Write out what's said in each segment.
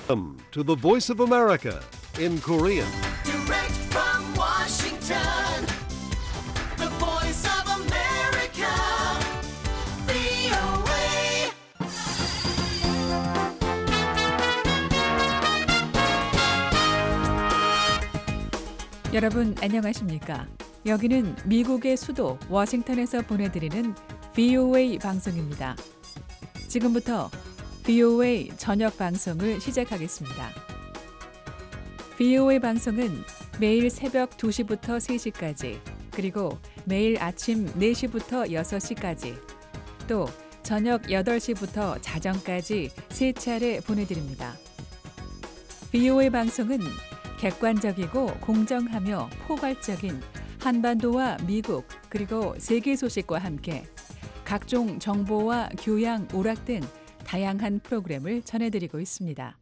Welcome to the Voice of America in Korean. Direct from Washington, the Voice of America, VOA. 여러분 안녕하십니까? 여기는 미국의 수도 워싱턴에서 보내드리는 VOA 방송입니다. 지금부터 VOA 저녁 방송을 시작하겠습니다. VOA 방송은 매일 새벽 2시부터 3시까지, 그리고 매일 아침 4시부터 6시까지, 또 저녁 8시부터 자정까지 3차례 보내드립니다. VOA 방송은 객관적이고 공정하며 포괄적인 한반도와 미국 그리고 세계 소식과 함께 각종 정보와 교양, 오락 등 다양한 프로그램을 전해드리고 있습니다.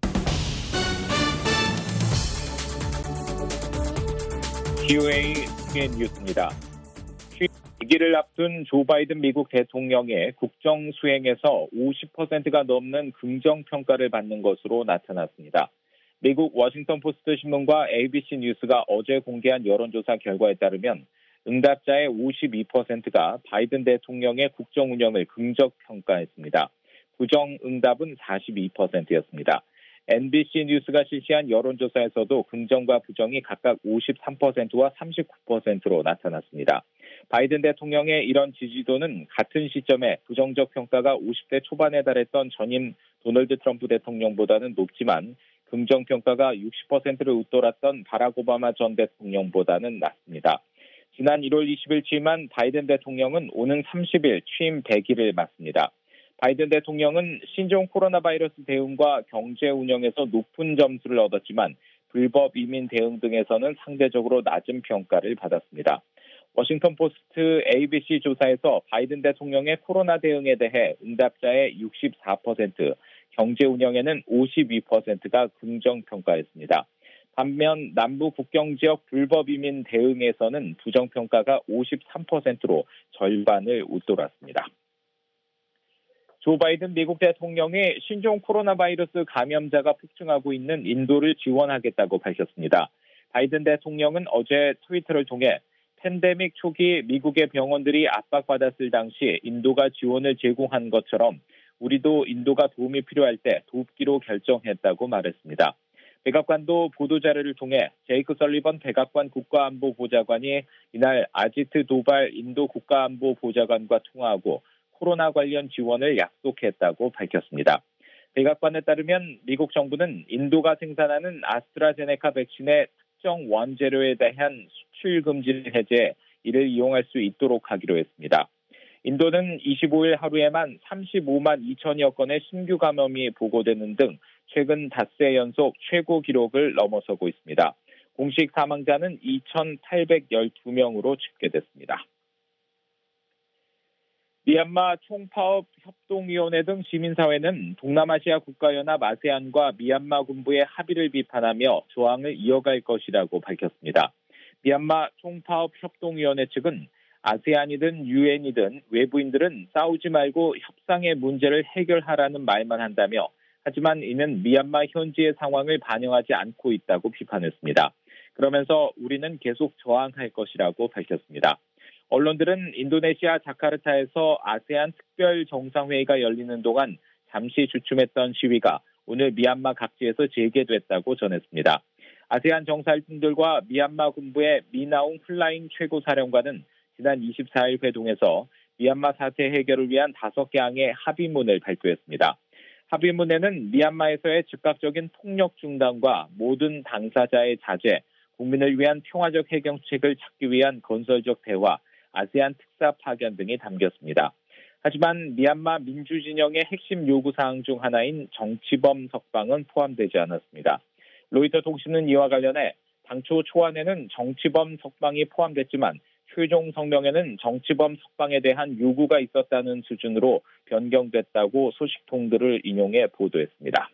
VOA 뉴스입니다. 취임기를 앞둔 조 바이든 미국 대통령의 국정 수행에서 50%가 넘는 긍정평가를 받는 것으로 나타났습니다. 미국 워싱턴 포스트 신문과 ABC 뉴스가 어제 공개한 여론조사 결과에 따르면 응답자의 52%가 바이든 대통령의 국정 운영을 긍정평가했습니다. 부정 응답은 42%였습니다. NBC 뉴스가 실시한 여론조사에서도 긍정과 부정이 각각 53%와 39%로 나타났습니다. 바이든 대통령의 이런 지지도는 같은 시점에 부정적 평가가 50대 초반에 달했던 전임 도널드 트럼프 대통령보다는 높지만 긍정평가가 60%를 웃돌았던 바락 오바마 전 대통령보다는 낮습니다. 지난 1월 20일 취임한 바이든 대통령은 오는 30일 취임 100일을 맞습니다. 바이든 대통령은 신종 코로나 바이러스 대응과 경제 운영에서 높은 점수를 얻었지만 불법 이민 대응 등에서는 상대적으로 낮은 평가를 받았습니다. 워싱턴 포스트 ABC 조사에서 바이든 대통령의 코로나 대응에 대해 응답자의 64%, 경제 운영에는 52%가 긍정평가했습니다. 반면 남부 국경지역 불법 이민 대응에서는 부정평가가 53%로 절반을 웃돌았습니다. 조 바이든 미국 대통령이 신종 코로나 바이러스 감염자가 폭증하고 있는 인도를 지원하겠다고 밝혔습니다. 바이든 대통령은 어제 트위터를 통해 팬데믹 초기 미국의 병원들이 압박받았을 당시 인도가 지원을 제공한 것처럼 우리도 인도가 도움이 필요할 때 돕기로 결정했다고 말했습니다. 백악관도 보도자료를 통해 제이크 설리번 백악관 국가안보보좌관이 이날 아지트 도발 인도 국가안보보좌관과 통화하고 코로나 관련 지원을 약속했다고 밝혔습니다. 백악관에 따르면 미국 정부는 인도가 생산하는 아스트라제네카 백신의 특정 원재료에 대한 수출 금지를 해제해 이를 이용할 수 있도록 하기로 했습니다. 인도는 25일 하루에만 35만 2천여 건의 신규 감염이 보고되는 등 최근 닷새 연속 최고 기록을 넘어서고 있습니다. 공식 사망자는 2,812명으로 집계됐습니다. 미얀마 총파업 협동위원회 등 시민사회는 동남아시아 국가연합 아세안과 미얀마 군부의 합의를 비판하며 저항을 이어갈 것이라고 밝혔습니다. 미얀마 총파업 협동위원회 측은 아세안이든 유엔이든 외부인들은 싸우지 말고 협상의 문제를 해결하라는 말만 한다며 하지만 이는 미얀마 현지의 상황을 반영하지 않고 있다고 비판했습니다. 그러면서 우리는 계속 저항할 것이라고 밝혔습니다. 언론들은 인도네시아 자카르타에서 아세안 특별 정상회의가 열리는 동안 잠시 주춤했던 시위가 오늘 미얀마 각지에서 재개됐다고 전했습니다. 아세안 정상들과 미얀마 군부의 미나웅 플라잉 최고사령관은 지난 24일 회동에서 미얀마 사태 해결을 위한 5개 항의 합의문을 발표했습니다. 합의문에는 미얀마에서의 즉각적인 폭력 중단과 모든 당사자의 자제, 국민을 위한 평화적 해결책을 찾기 위한 건설적 대화, 아세안 특사 파견 등이 담겼습니다. 하지만 미얀마 민주진영의 핵심 요구사항 중 하나인 정치범 석방은 포함되지 않았습니다. 로이터 통신은 이와 관련해 당초 초안에는 정치범 석방이 포함됐지만 최종 성명에는 정치범 석방에 대한 요구가 있었다는 수준으로 변경됐다고 소식통들을 인용해 보도했습니다.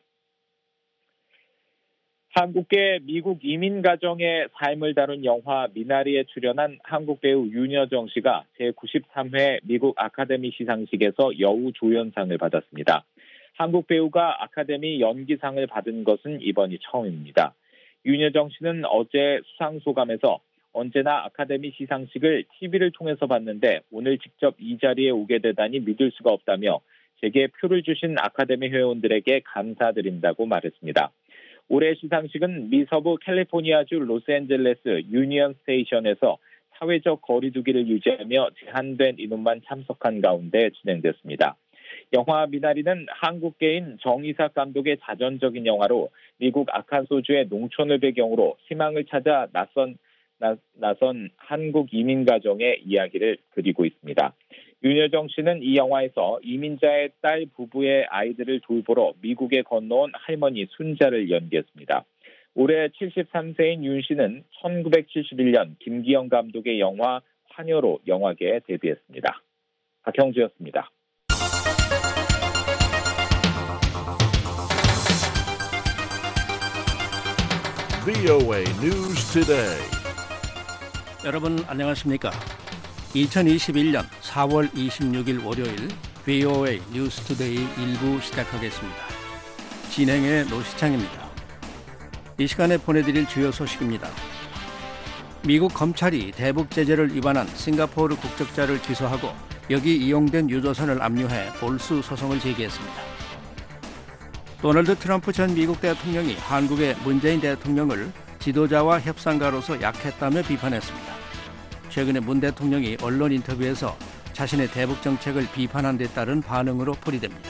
한국계 미국 이민 가정의 삶을 다룬 영화 미나리에 출연한 한국 배우 윤여정 씨가 제93회 미국 아카데미 시상식에서 여우 조연상을 받았습니다. 한국 배우가 아카데미 연기상을 받은 것은 이번이 처음입니다. 윤여정 씨는 어제 수상 소감에서 언제나 아카데미 시상식을 TV를 통해서 봤는데 오늘 직접 이 자리에 오게 되다니 믿을 수가 없다며 제게 표를 주신 아카데미 회원들에게 감사드린다고 말했습니다. 올해 시상식은 미서부 캘리포니아주 로스앤젤레스 유니언 스테이션에서 사회적 거리두기를 유지하며 제한된 인원만 참석한 가운데 진행됐습니다. 영화 미나리는 한국계인 정이삭 감독의 자전적인 영화로 미국 아칸소주의 농촌을 배경으로 희망을 찾아 나선 한국 이민 가정의 이야기를 그리고 있습니다. 윤여정 씨는 이 영화에서 이민자의 딸 부부의 아이들을 돌보러 미국에 건너온 할머니 순자를 연기했습니다. 올해 73세인 윤 씨는 1971년 김기영 감독의 영화 환여로 영화계에 데뷔했습니다. 박형주였습니다. VOA News Today. 여러분 안녕하십니까? 2021년 4월 26일 월요일 VOA 뉴스 투데이 1부 시작하겠습니다. 진행의 노시창입니다. 이 시간에 보내드릴 주요 소식입니다. 미국 검찰이 대북 제재를 위반한 싱가포르 국적자를 기소하고 여기 이용된 유조선을 압류해 몰수 소송을 제기했습니다. 도널드 트럼프 전 미국 대통령이 한국의 문재인 대통령을 지도자와 협상가로서 약했다며 비판했습니다. 최근에 문 대통령이 언론 인터뷰에서 자신의 대북 정책을 비판한 데 따른 반응으로 풀이됩니다.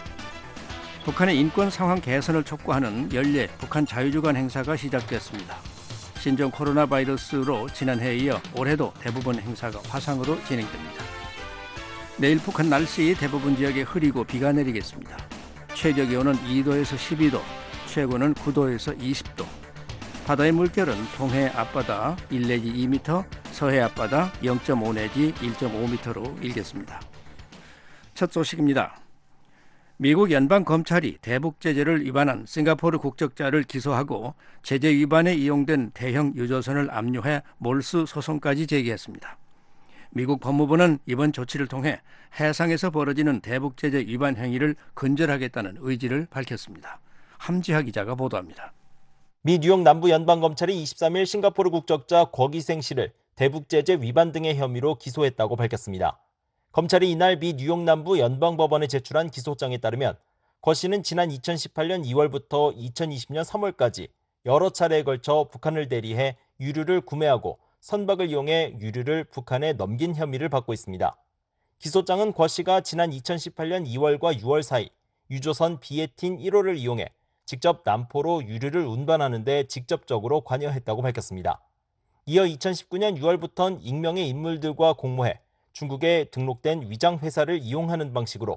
북한의 인권 상황 개선을 촉구하는 연례 북한 자유주간 행사가 시작됐습니다. 신종 코로나 바이러스로 지난해에 이어 올해도 대부분 행사가 화상으로 진행됩니다. 내일 북한 날씨 대부분 지역에 흐리고 비가 내리겠습니다. 최저 기온은 2도에서 12도, 최고는 9도에서 20도. 바다의 물결은 동해 앞바다 1 내지 2m, 서해 앞바다 0.5 내지 1.5m로 일겠습니다. 첫 소식입니다. 미국 연방검찰이 대북 제재를 위반한 싱가포르 국적자를 기소하고 제재 위반에 이용된 대형 유조선을 압류해 몰수 소송까지 제기했습니다. 미국 법무부는 이번 조치를 통해 해상에서 벌어지는 대북 제재 위반 행위를 근절하겠다는 의지를 밝혔습니다. 함지하 기자가 보도합니다. 미 뉴욕 남부 연방검찰이 23일 싱가포르 국적자 궈기생 씨를 대북 제재 위반 등의 혐의로 기소했다고 밝혔습니다. 검찰이 이날 미 뉴욕 남부 연방법원에 제출한 기소장에 따르면 궈 씨는 지난 2018년 2월부터 2020년 3월까지 여러 차례에 걸쳐 북한을 대리해 유류를 구매하고 선박을 이용해 유류를 북한에 넘긴 혐의를 받고 있습니다. 기소장은 궈 씨가 지난 2018년 2월과 6월 사이 유조선 비에틴 1호를 이용해 직접 남포로 유류를 운반하는 데 직접적으로 관여했다고 밝혔습니다. 이어 2019년 6월부터는 익명의 인물들과 공모해 중국에 등록된 위장회사를 이용하는 방식으로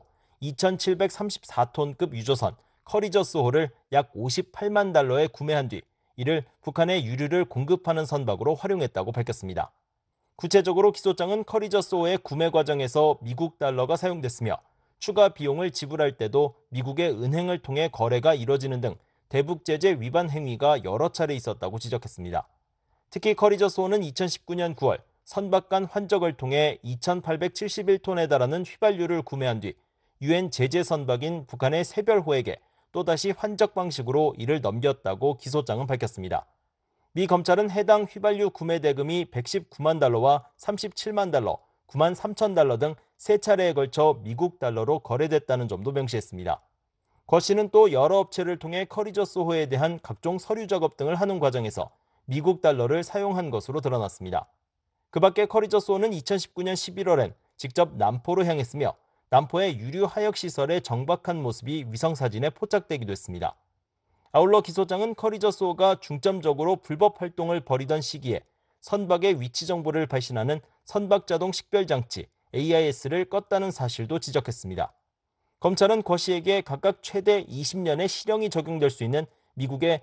2,734톤급 유조선 커리저스호를 약 58만 달러에 구매한 뒤 이를 북한에 유류를 공급하는 선박으로 활용했다고 밝혔습니다. 구체적으로 기소장은 커리저스호의 구매 과정에서 미국 달러가 사용됐으며 추가 비용을 지불할 때도 미국의 은행을 통해 거래가 이뤄지는 등 대북 제재 위반 행위가 여러 차례 있었다고 지적했습니다. 특히 커리저스호는 2019년 9월 선박 간 환적을 통해 2,871톤에 달하는 휘발유를 구매한 뒤 유엔 제재 선박인 북한의 새별호에게 또다시 환적 방식으로 이를 넘겼다고 기소장은 밝혔습니다. 미 검찰은 해당 휘발유 구매 대금이 119만 달러와 37만 달러, 9만 3천 달러 등 세 차례에 걸쳐 미국 달러로 거래됐다는 점도 명시했습니다. 궈 씨는 또 여러 업체를 통해 커리저스호에 대한 각종 서류 작업 등을 하는 과정에서 미국 달러를 사용한 것으로 드러났습니다. 그 밖에 커리저스호는 2019년 11월엔 직접 남포로 향했으며 남포의 유류 하역 시설에 정박한 모습이 위성사진에 포착되기도 했습니다. 아울러 기소장은 커리저스호가 중점적으로 불법 활동을 벌이던 시기에 선박의 위치 정보를 발신하는 선박자동 식별장치 AIS를 껐다는 사실도 지적했습니다. 검찰은 궈 씨에게 각각 최대 20년의 실형이 적용될 수 있는 미국의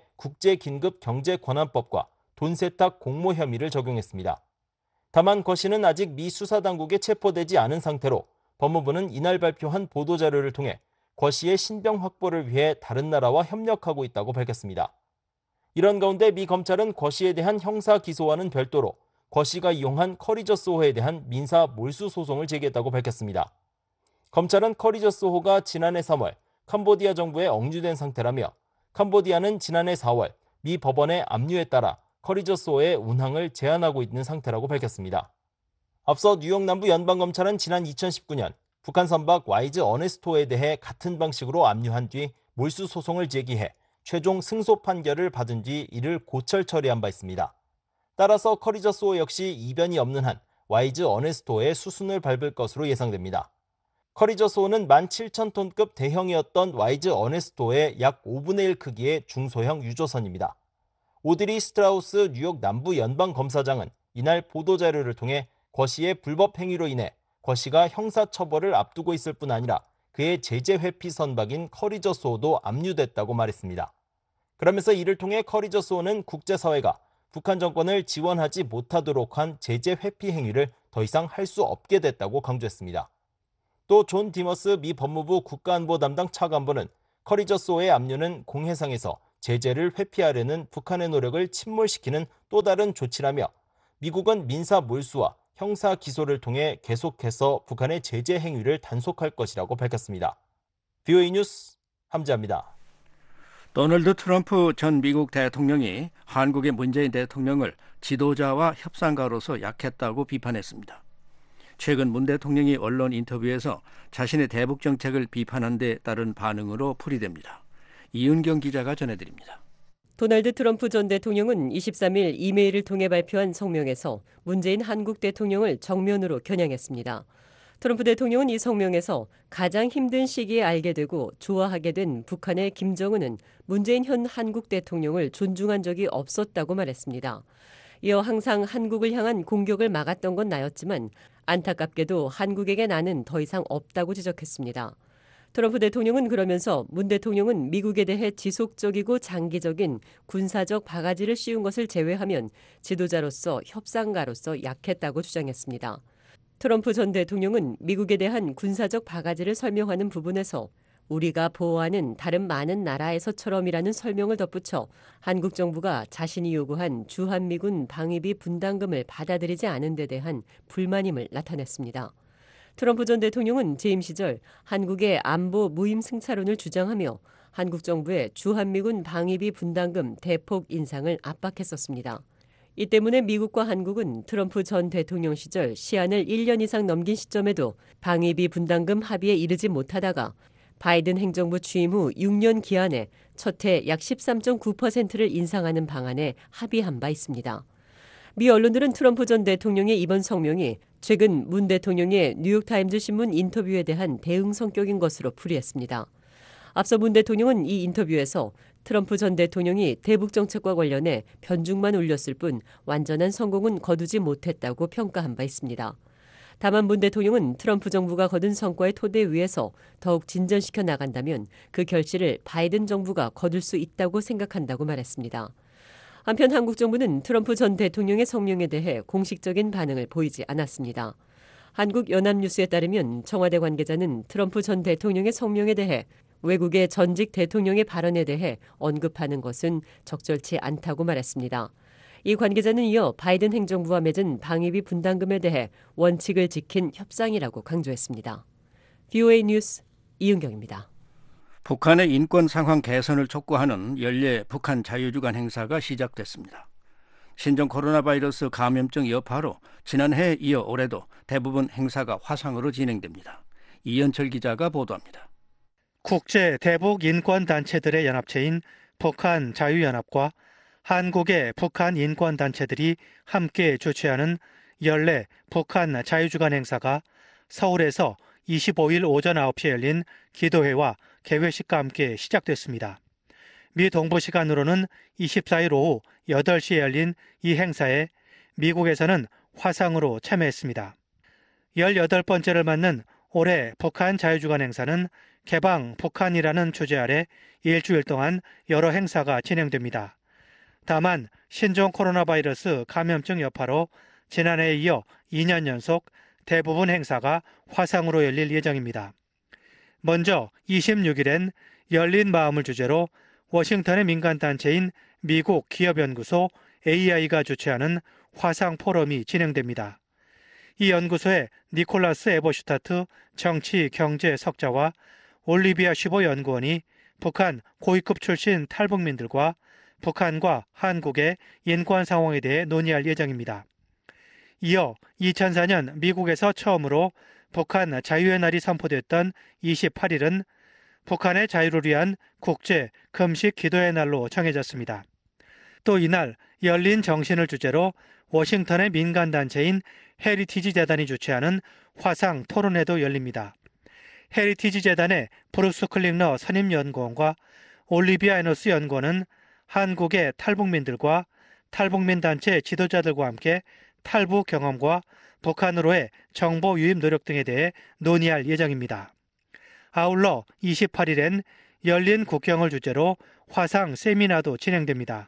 국제긴급경제권한법과 돈세탁 공모 혐의를 적용했습니다. 다만 궈 씨는 아직 미 수사당국에 체포되지 않은 상태로 법무부는 이날 발표한 보도자료를 통해 궈 씨의 신병 확보를 위해 다른 나라와 협력하고 있다고 밝혔습니다. 이런 가운데 미 검찰은 궈 씨에 대한 형사 기소와는 별도로 궈 씨가 이용한 커리저스호에 대한 민사 몰수 소송을 제기했다고 밝혔습니다. 검찰은 커리저스호가 지난해 3월 캄보디아 정부에 억류된 상태라며 캄보디아는 지난해 4월 미 법원의 압류에 따라 커리저소의 운항을 제한하고 있는 상태라고 밝혔습니다. 앞서 뉴욕 남부 연방검찰은 지난 2019년 북한 선박 와이즈 어네스토에 대해 같은 방식으로 압류한 뒤 몰수 소송을 제기해 최종 승소 판결을 받은 뒤 이를 고철 처리한 바 있습니다. 따라서 커리저소 역시 이변이 없는 한 와이즈 어네스토의 수순을 밟을 것으로 예상됩니다. 커리저소는 17,000톤급 대형이었던 와이즈 어네스토의 약 5분의 1 크기의 중소형 유조선입니다. 오드리 스트라우스 뉴욕 남부 연방검사장은 이날 보도자료를 통해 거 씨의 불법 행위로 인해 거 씨가 형사처벌을 앞두고 있을 뿐 아니라 그의 제재 회피 선박인 커리저소도 압류됐다고 말했습니다. 그러면서 이를 통해 커리저소는 국제사회가 북한 정권을 지원하지 못하도록 한 제재 회피 행위를 더 이상 할 수 없게 됐다고 강조했습니다. 또 존 디머스 미 법무부 국가안보 담당 차관보는 커리저소의 압류는 공해상에서 제재를 회피하려는 북한의 노력을 침몰시키는 또 다른 조치라며 미국은 민사 몰수와 형사 기소를 통해 계속해서 북한의 제재 행위를 단속할 것이라고 밝혔습니다. VOA 뉴스 함지아입니다. 도널드 트럼프 전 미국 대통령이 한국의 문재인 대통령을 지도자와 협상가로서 약했다고 비판했습니다. 최근 문 대통령이 언론 인터뷰에서 자신의 대북 정책을 비판한 데 따른 반응으로 풀이됩니다. 이은경 기자가 전해드립니다. 도널드 트럼프 전 대통령은 23일 이메일을 통해 발표한 성명에서 문재인 한국 대통령을 정면으로 겨냥했습니다. 트럼프 대통령은 이 성명에서 가장 힘든 시기에 알게 되고 좋아하게 된 북한의 김정은은 문재인 현 한국 대통령을 존중한 적이 없었다고 말했습니다. 이어 항상 한국을 향한 공격을 막았던 건 나였지만 안타깝게도 한국에게 나는 더 이상 없다고 지적했습니다. 트럼프 대통령은 그러면서 문 대통령은 미국에 대해 지속적이고 장기적인 군사적 바가지를 씌운 것을 제외하면 지도자로서 협상가로서 약했다고 주장했습니다. 트럼프 전 대통령은 미국에 대한 군사적 바가지를 설명하는 부분에서 우리가 보호하는 다른 많은 나라에서처럼이라는 설명을 덧붙여 한국 정부가 자신이 요구한 주한미군 방위비 분담금을 받아들이지 않은 데 대한 불만임을 나타냈습니다. 트럼프 전 대통령은 재임 시절 한국의 안보 무임 승차론을 주장하며 한국 정부의 주한미군 방위비 분담금 대폭 인상을 압박했었습니다. 이 때문에 미국과 한국은 트럼프 전 대통령 시절 시한을 1년 이상 넘긴 시점에도 방위비 분담금 합의에 이르지 못하다가 바이든 행정부 취임 후 6년 기한에 첫 해 약 13.9%를 인상하는 방안에 합의한 바 있습니다. 미 언론들은 트럼프 전 대통령의 이번 성명이 최근 문 대통령의 뉴욕타임즈 신문 인터뷰에 대한 대응 성격인 것으로 풀이했습니다. 앞서 문 대통령은 이 인터뷰에서 트럼프 전 대통령이 대북 정책과 관련해 변죽만 울렸을 뿐 완전한 성공은 거두지 못했다고 평가한 바 있습니다. 다만 문 대통령은 트럼프 정부가 거둔 성과의 토대 위에서 더욱 진전시켜 나간다면 그 결실을 바이든 정부가 거둘 수 있다고 생각한다고 말했습니다. 한편 한국 정부는 트럼프 전 대통령의 성명에 대해 공식적인 반응을 보이지 않았습니다. 한국연합뉴스에 따르면 청와대 관계자는 트럼프 전 대통령의 성명에 대해 외국의 전직 대통령의 발언에 대해 언급하는 것은 적절치 않다고 말했습니다. 이 관계자는 이어 바이든 행정부와 맺은 방위비 분담금에 대해 원칙을 지킨 협상이라고 강조했습니다. VOA 뉴스 이은경입니다. 북한의 인권 상황 개선을 촉구하는 연례 북한 자유주간 행사가 시작됐습니다. 신종 코로나 바이러스 감염증 여파로 지난해에 이어 올해도 대부분 행사가 화상으로 진행됩니다. 이현철 기자가 보도합니다. 국제 대북 인권 단체들의 연합체인 북한 자유연합과 한국의 북한 인권 단체들이 함께 주최하는 연례 북한 자유주간 행사가 서울에서 25일 오전 9시에 열린 기도회와 개회식과 함께 시작됐습니다. 미 동부 시간으로는 24일 오후 8시에 열린 이 행사에 미국에서는 화상으로 참여했습니다. 18번째를 맞는 올해 북한 자유주간 행사는 개방 북한이라는 주제 아래 일주일 동안 여러 행사가 진행됩니다. 다만 신종 코로나 바이러스 감염증 여파로 지난해에 이어 2년 연속 대부분 행사가 화상으로 열릴 예정입니다. 먼저 26일엔 열린 마음을 주제로 워싱턴의 민간단체인 미국 기업연구소 AI가 주최하는 화상 포럼이 진행됩니다. 이 연구소의 니콜라스 에버슈타트 정치 경제 석자와 올리비아 슈보 연구원이 북한 고위급 출신 탈북민들과 북한과 한국의 인권 상황에 대해 논의할 예정입니다. 이어 2004년 미국에서 처음으로 북한 자유의 날이 선포됐던 28일은 북한의 자유를 위한 국제 금식 기도의 날로 정해졌습니다. 또 이날 열린 정신을 주제로 워싱턴의 민간단체인 헤리티지 재단이 주최하는 화상 토론회도 열립니다. 헤리티지 재단의 브루스 클링러 선임연구원과 올리비아 에너스 연구원은 한국의 탈북민들과 탈북민 단체 지도자들과 함께 탈북 경험과 북한으로의 정보 유입 노력 등에 대해 논의할 예정입니다. 아울러 28일엔 열린 국경을 주제로 화상 세미나도 진행됩니다.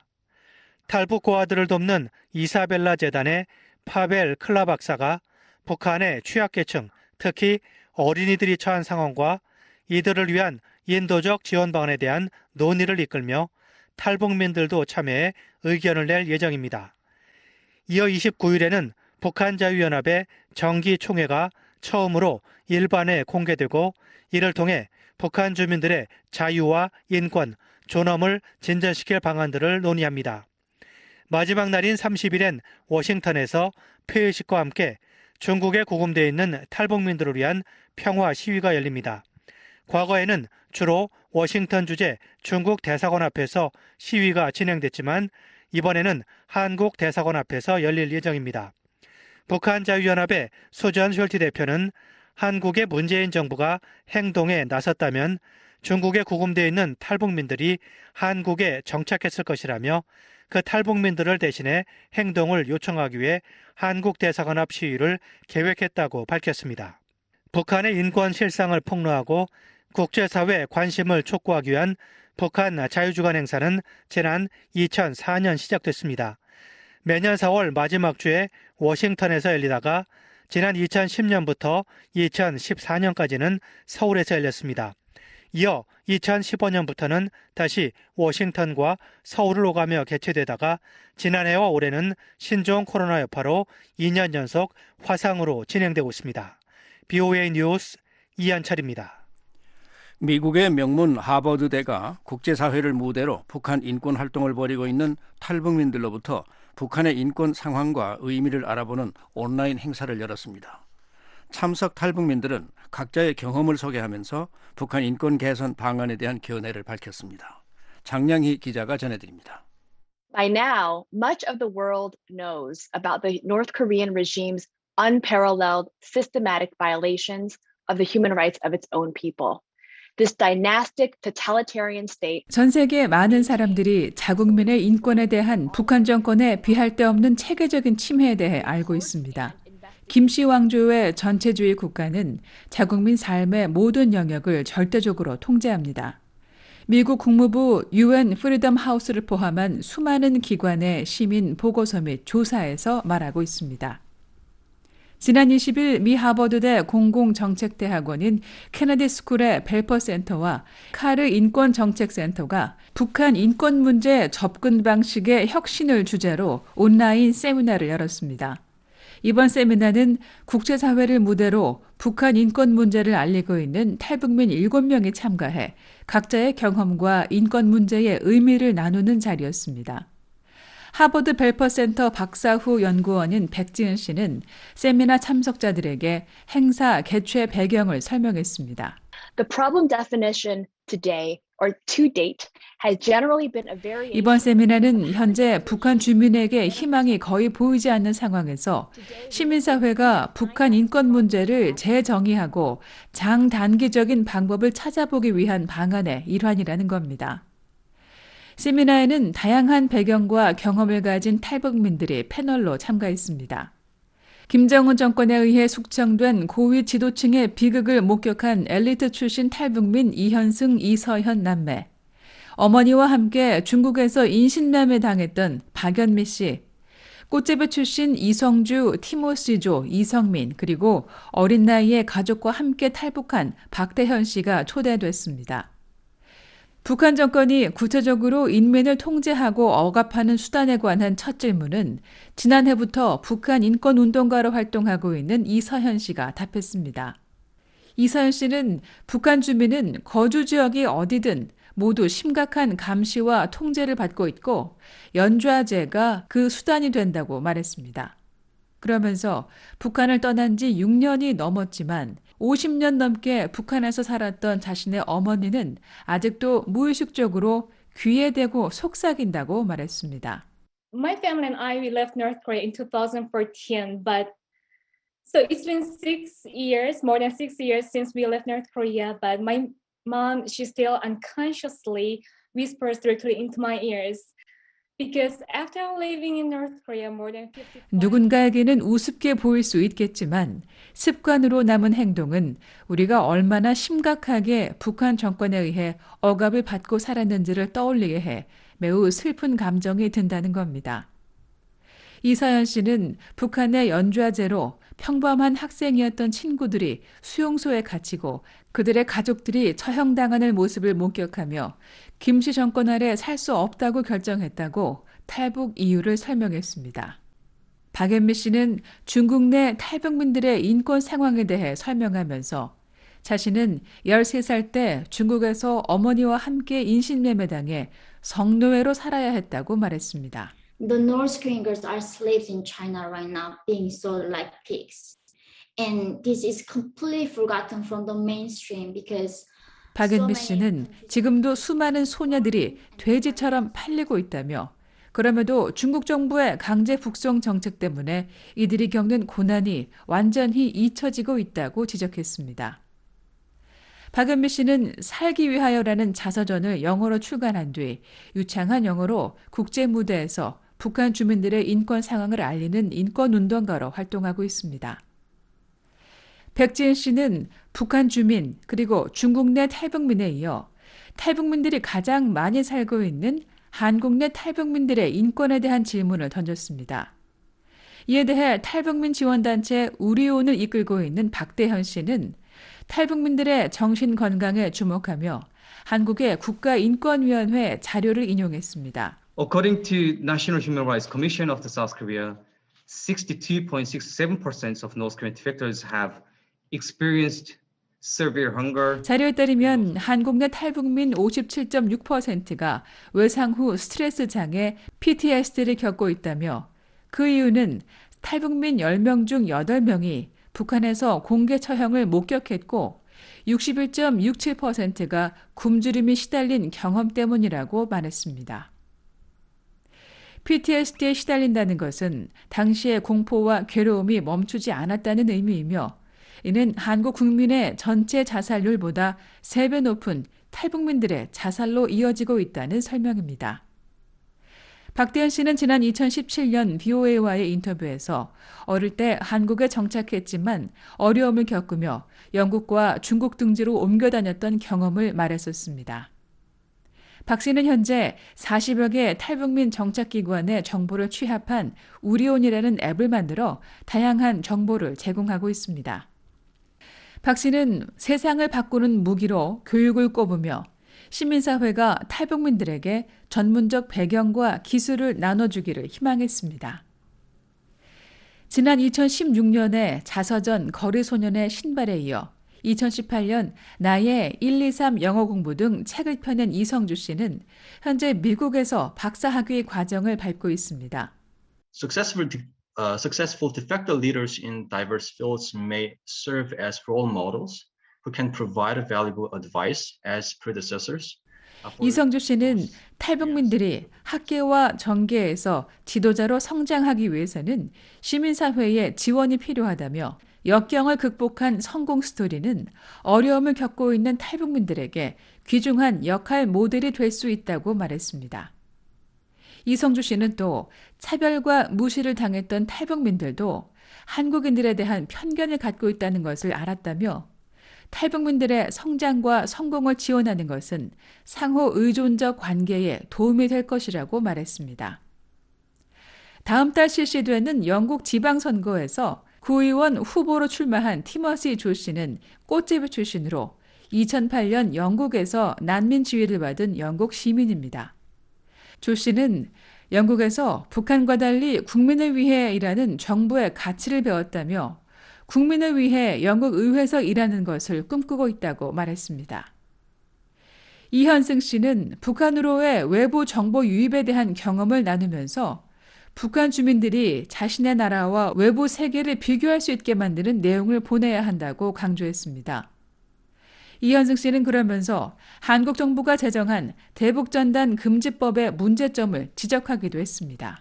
탈북 고아들을 돕는 이사벨라 재단의 파벨 클라 박사가 북한의 취약계층, 특히 어린이들이 처한 상황과 이들을 위한 인도적 지원 방안에 대한 논의를 이끌며 탈북민들도 참여해 의견을 낼 예정입니다. 이어 29일에는 북한자유연합의 정기총회가 처음으로 일반에 공개되고 이를 통해 북한 주민들의 자유와 인권, 존엄을 진전시킬 방안들을 논의합니다. 마지막 날인 30일엔 워싱턴에서 폐의식과 함께 중국에 구금되어 있는 탈북민들을 위한 평화 시위가 열립니다. 과거에는 주로 워싱턴 주재 중국 대사관 앞에서 시위가 진행됐지만 이번에는 한국 대사관 앞에서 열릴 예정입니다. 북한자유연합의 수전 숄티 대표는 한국의 문재인 정부가 행동에 나섰다면 중국에 구금되어 있는 탈북민들이 한국에 정착했을 것이라며 그 탈북민들을 대신해 행동을 요청하기 위해 한국 대사관 앞 시위를 계획했다고 밝혔습니다. 북한의 인권 실상을 폭로하고 국제사회 관심을 촉구하기 위한 북한 자유주간 행사는 지난 2004년 시작됐습니다. 매년 4월 마지막 주에 워싱턴에서 열리다가 지난 2010년부터 2014년까지는 서울에서 열렸습니다. 이어 2015년부터는 다시 워싱턴과 서울을 오가며 개최되다가 지난해와 올해는 신종 코로나 여파로 2년 연속 화상으로 진행되고 있습니다. BOA 뉴스 이한철입니다. 미국의 명문 하버드대가 국제사회를 무대로 북한 인권 활동을 벌이고 있는 탈북민들로부터 북한의 인권 상황과 의미를 알아보는 온라인 행사를 열었습니다. 참석 탈북민들은 각자의 경험을 소개하면서 북한 인권 개선 방안에 대한 견해를 밝혔습니다. 장량희 기자가 전해드립니다. By now, much of the world knows about the North Korean regime's unparalleled systematic violations of the human rights of its own people. This dynastic totalitarian state. 전 세계 많은 사람들이 자국민의 인권에 대한 북한 정권의 비할 데 없는 체계적인 침해에 대해 알고 있습니다. 김씨 왕조의 전체주의 국가는 자국민 삶의 모든 영역을 절대적으로 통제합니다. 미국 국무부 UN 프리덤 하우스를 포함한 수많은 기관의 시민 보고서 및 조사에서 말하고 있습니다. 지난 20일 미 하버드대 공공정책대학원인 케네디 스쿨의 벨퍼 센터와 카르 인권정책센터가 북한 인권 문제 접근 방식의 혁신을 주제로 온라인 세미나를 열었습니다. 이번 세미나는 국제사회를 무대로 북한 인권 문제를 알리고 있는 탈북민 7명이 참가해 각자의 경험과 인권 문제의 의미를 나누는 자리였습니다. 하버드 벨퍼 센터 박사후 연구원인 백지은 씨는 세미나 참석자들에게 행사 개최 배경을 설명했습니다. The problem definition today or to date has generally been a very 이번 세미나는 현재 북한 주민에게 희망이 거의 보이지 않는 상황에서 시민사회가 북한 인권 문제를 재정의하고 장단기적인 방법을 찾아보기 위한 방안의 일환이라는 겁니다. 세미나에는 다양한 배경과 경험을 가진 탈북민들이 패널로 참가했습니다. 김정은 정권에 의해 숙청된 고위 지도층의 비극을 목격한 엘리트 출신 탈북민 이현승, 이서현 남매, 어머니와 함께 중국에서 인신매매 당했던 박연미 씨, 꽃재배 출신 이성주, 티모시조, 이성민, 그리고 어린 나이에 가족과 함께 탈북한 박대현 씨가 초대됐습니다. 북한 정권이 구체적으로 인민을 통제하고 억압하는 수단에 관한 첫 질문은 지난해부터 북한 인권운동가로 활동하고 있는 이서현 씨가 답했습니다. 이서연 씨는 북한 주민은 거주 지역이 어디든 모두 심각한 감시와 통제를 받고 있고 연좌제가 그 수단이 된다고 말했습니다. 그러면서 북한을 떠난 지 6년이 넘었지만 50년 넘게 북한에서 살았던 자신의 어머니는 아직도 무의식적으로 귀에 대고 속삭인다고 말했습니다. My family and I, we left North Korea in 2014, but so it's been 6 years, more than 6 years since we left North Korea, but my mom, she still unconsciously whispers directly into my ears. Because after living in North Korea more than 50 누군가에게는 우습게 보일 수 있겠지만 습관으로 남은 행동은 우리가 얼마나 심각하게 북한 정권에 의해 억압을 받고 살았는지를 떠올리게 해 매우 슬픈 감정이 든다는 겁니다. 이서연 씨는 북한의 연좌제로 평범한 학생이었던 친구들이 수용소에 갇히고 그들의 가족들이 처형당하는 모습을 목격하며 김씨 정권 아래 살 수 없다고 결정했다고 탈북 이유를 설명했습니다. 박연미 씨는 중국 내 탈북민들의 인권 상황에 대해 설명하면서 자신은 13살 때 중국에서 어머니와 함께 인신매매당해 성노예로 살아야 했다고 말했습니다. The North Korean girls are slaves in China right now, being sold like pigs. And this is completely forgotten from the mainstream because 박은미 씨는 지금도 수많은 소녀들이 돼지처럼 팔리고 있다며 그럼에도 중국 정부의 강제 북송 정책 때문에 이들이 겪는 고난이 완전히 잊혀지고 있다고 지적했습니다. 박은미 씨는 살기 위하여라는 자서전을 영어로 출간한 뒤 유창한 영어로 국제 무대에서 북한 주민들의 인권 상황을 알리는 인권운동가로 활동하고 있습니다. 백지은 씨는 북한 주민 그리고 중국 내 탈북민에 이어 탈북민들이 가장 많이 살고 있는 한국 내 탈북민들의 인권에 대한 질문을 던졌습니다. 이에 대해 탈북민 지원단체 우리온을 이끌고 있는 박대현 씨는 탈북민들의 정신 건강에 주목하며 한국의 국가인권위원회 자료를 인용했습니다. According to National Human Rights Commission of the South Korea, 62.67% of North Korean defectors have experienced severe hunger. 자료에 따르면 한국 내 탈북민 57.6%가 외상 후 스트레스 장애 PTSD를 겪고 있다며 그 이유는 탈북민 10명 중 8명이 북한에서 공개 처형을 목격했고 61.67%가 굶주림이 시달린 경험 때문이라고 말했습니다. PTSD에 시달린다는 것은 당시의 공포와 괴로움이 멈추지 않았다는 의미이며 이는 한국 국민의 전체 자살률보다 3배 높은 탈북민들의 자살로 이어지고 있다는 설명입니다. 박대현 씨는 지난 2017년 BOA와의 인터뷰에서 어릴 때 한국에 정착했지만 어려움을 겪으며 영국과 중국 등지로 옮겨 다녔던 경험을 말했었습니다. 박 씨는 현재 40여 개 탈북민 정착기관의 정보를 취합한 우리온이라는 앱을 만들어 다양한 정보를 제공하고 있습니다. 박 씨는 세상을 바꾸는 무기로 교육을 꼽으며 시민사회가 탈북민들에게 전문적 배경과 기술을 나눠주기를 희망했습니다. 지난 2016년에 자서전 거리소년의 신발에 이어 2018년 나의 123 영어 공부 등 책을 펴낸 이성주 씨는 현재 미국에서 박사학위 과정을 밟고 있습니다. Successful defector leaders in diverse fields may serve as role models who can provide valuable advice as predecessors. 이성주 씨는 탈북민들이 학계와 정계에서 지도자로 성장하기 위해서는 시민사회의 지원이 필요하다며 역경을 극복한 성공 스토리는 어려움을 겪고 있는 탈북민들에게 귀중한 역할 모델이 될 수 있다고 말했습니다. 이성주 씨는 또 차별과 무시를 당했던 탈북민들도 한국인들에 대한 편견을 갖고 있다는 것을 알았다며 탈북민들의 성장과 성공을 지원하는 것은 상호 의존적 관계에 도움이 될 것이라고 말했습니다. 다음 달 실시되는 영국 지방선거에서 구의원 후보로 출마한 티머시 조 씨는 꽃제비 출신으로 2008년 영국에서 난민 지위를 받은 영국 시민입니다. 조 씨는 영국에서 북한과 달리 국민을 위해 일하는 정부의 가치를 배웠다며 국민을 위해 영국 의회에서 일하는 것을 꿈꾸고 있다고 말했습니다. 이현승 씨는 북한으로의 외부 정보 유입에 대한 경험을 나누면서 북한 주민들이 자신의 나라와 외부 세계를 비교할 수 있게 만드는 내용을 보내야 한다고 강조했습니다. 이현승 씨는 그러면서 한국 정부가 제정한 대북전단 금지법의 문제점을 지적하기도 했습니다.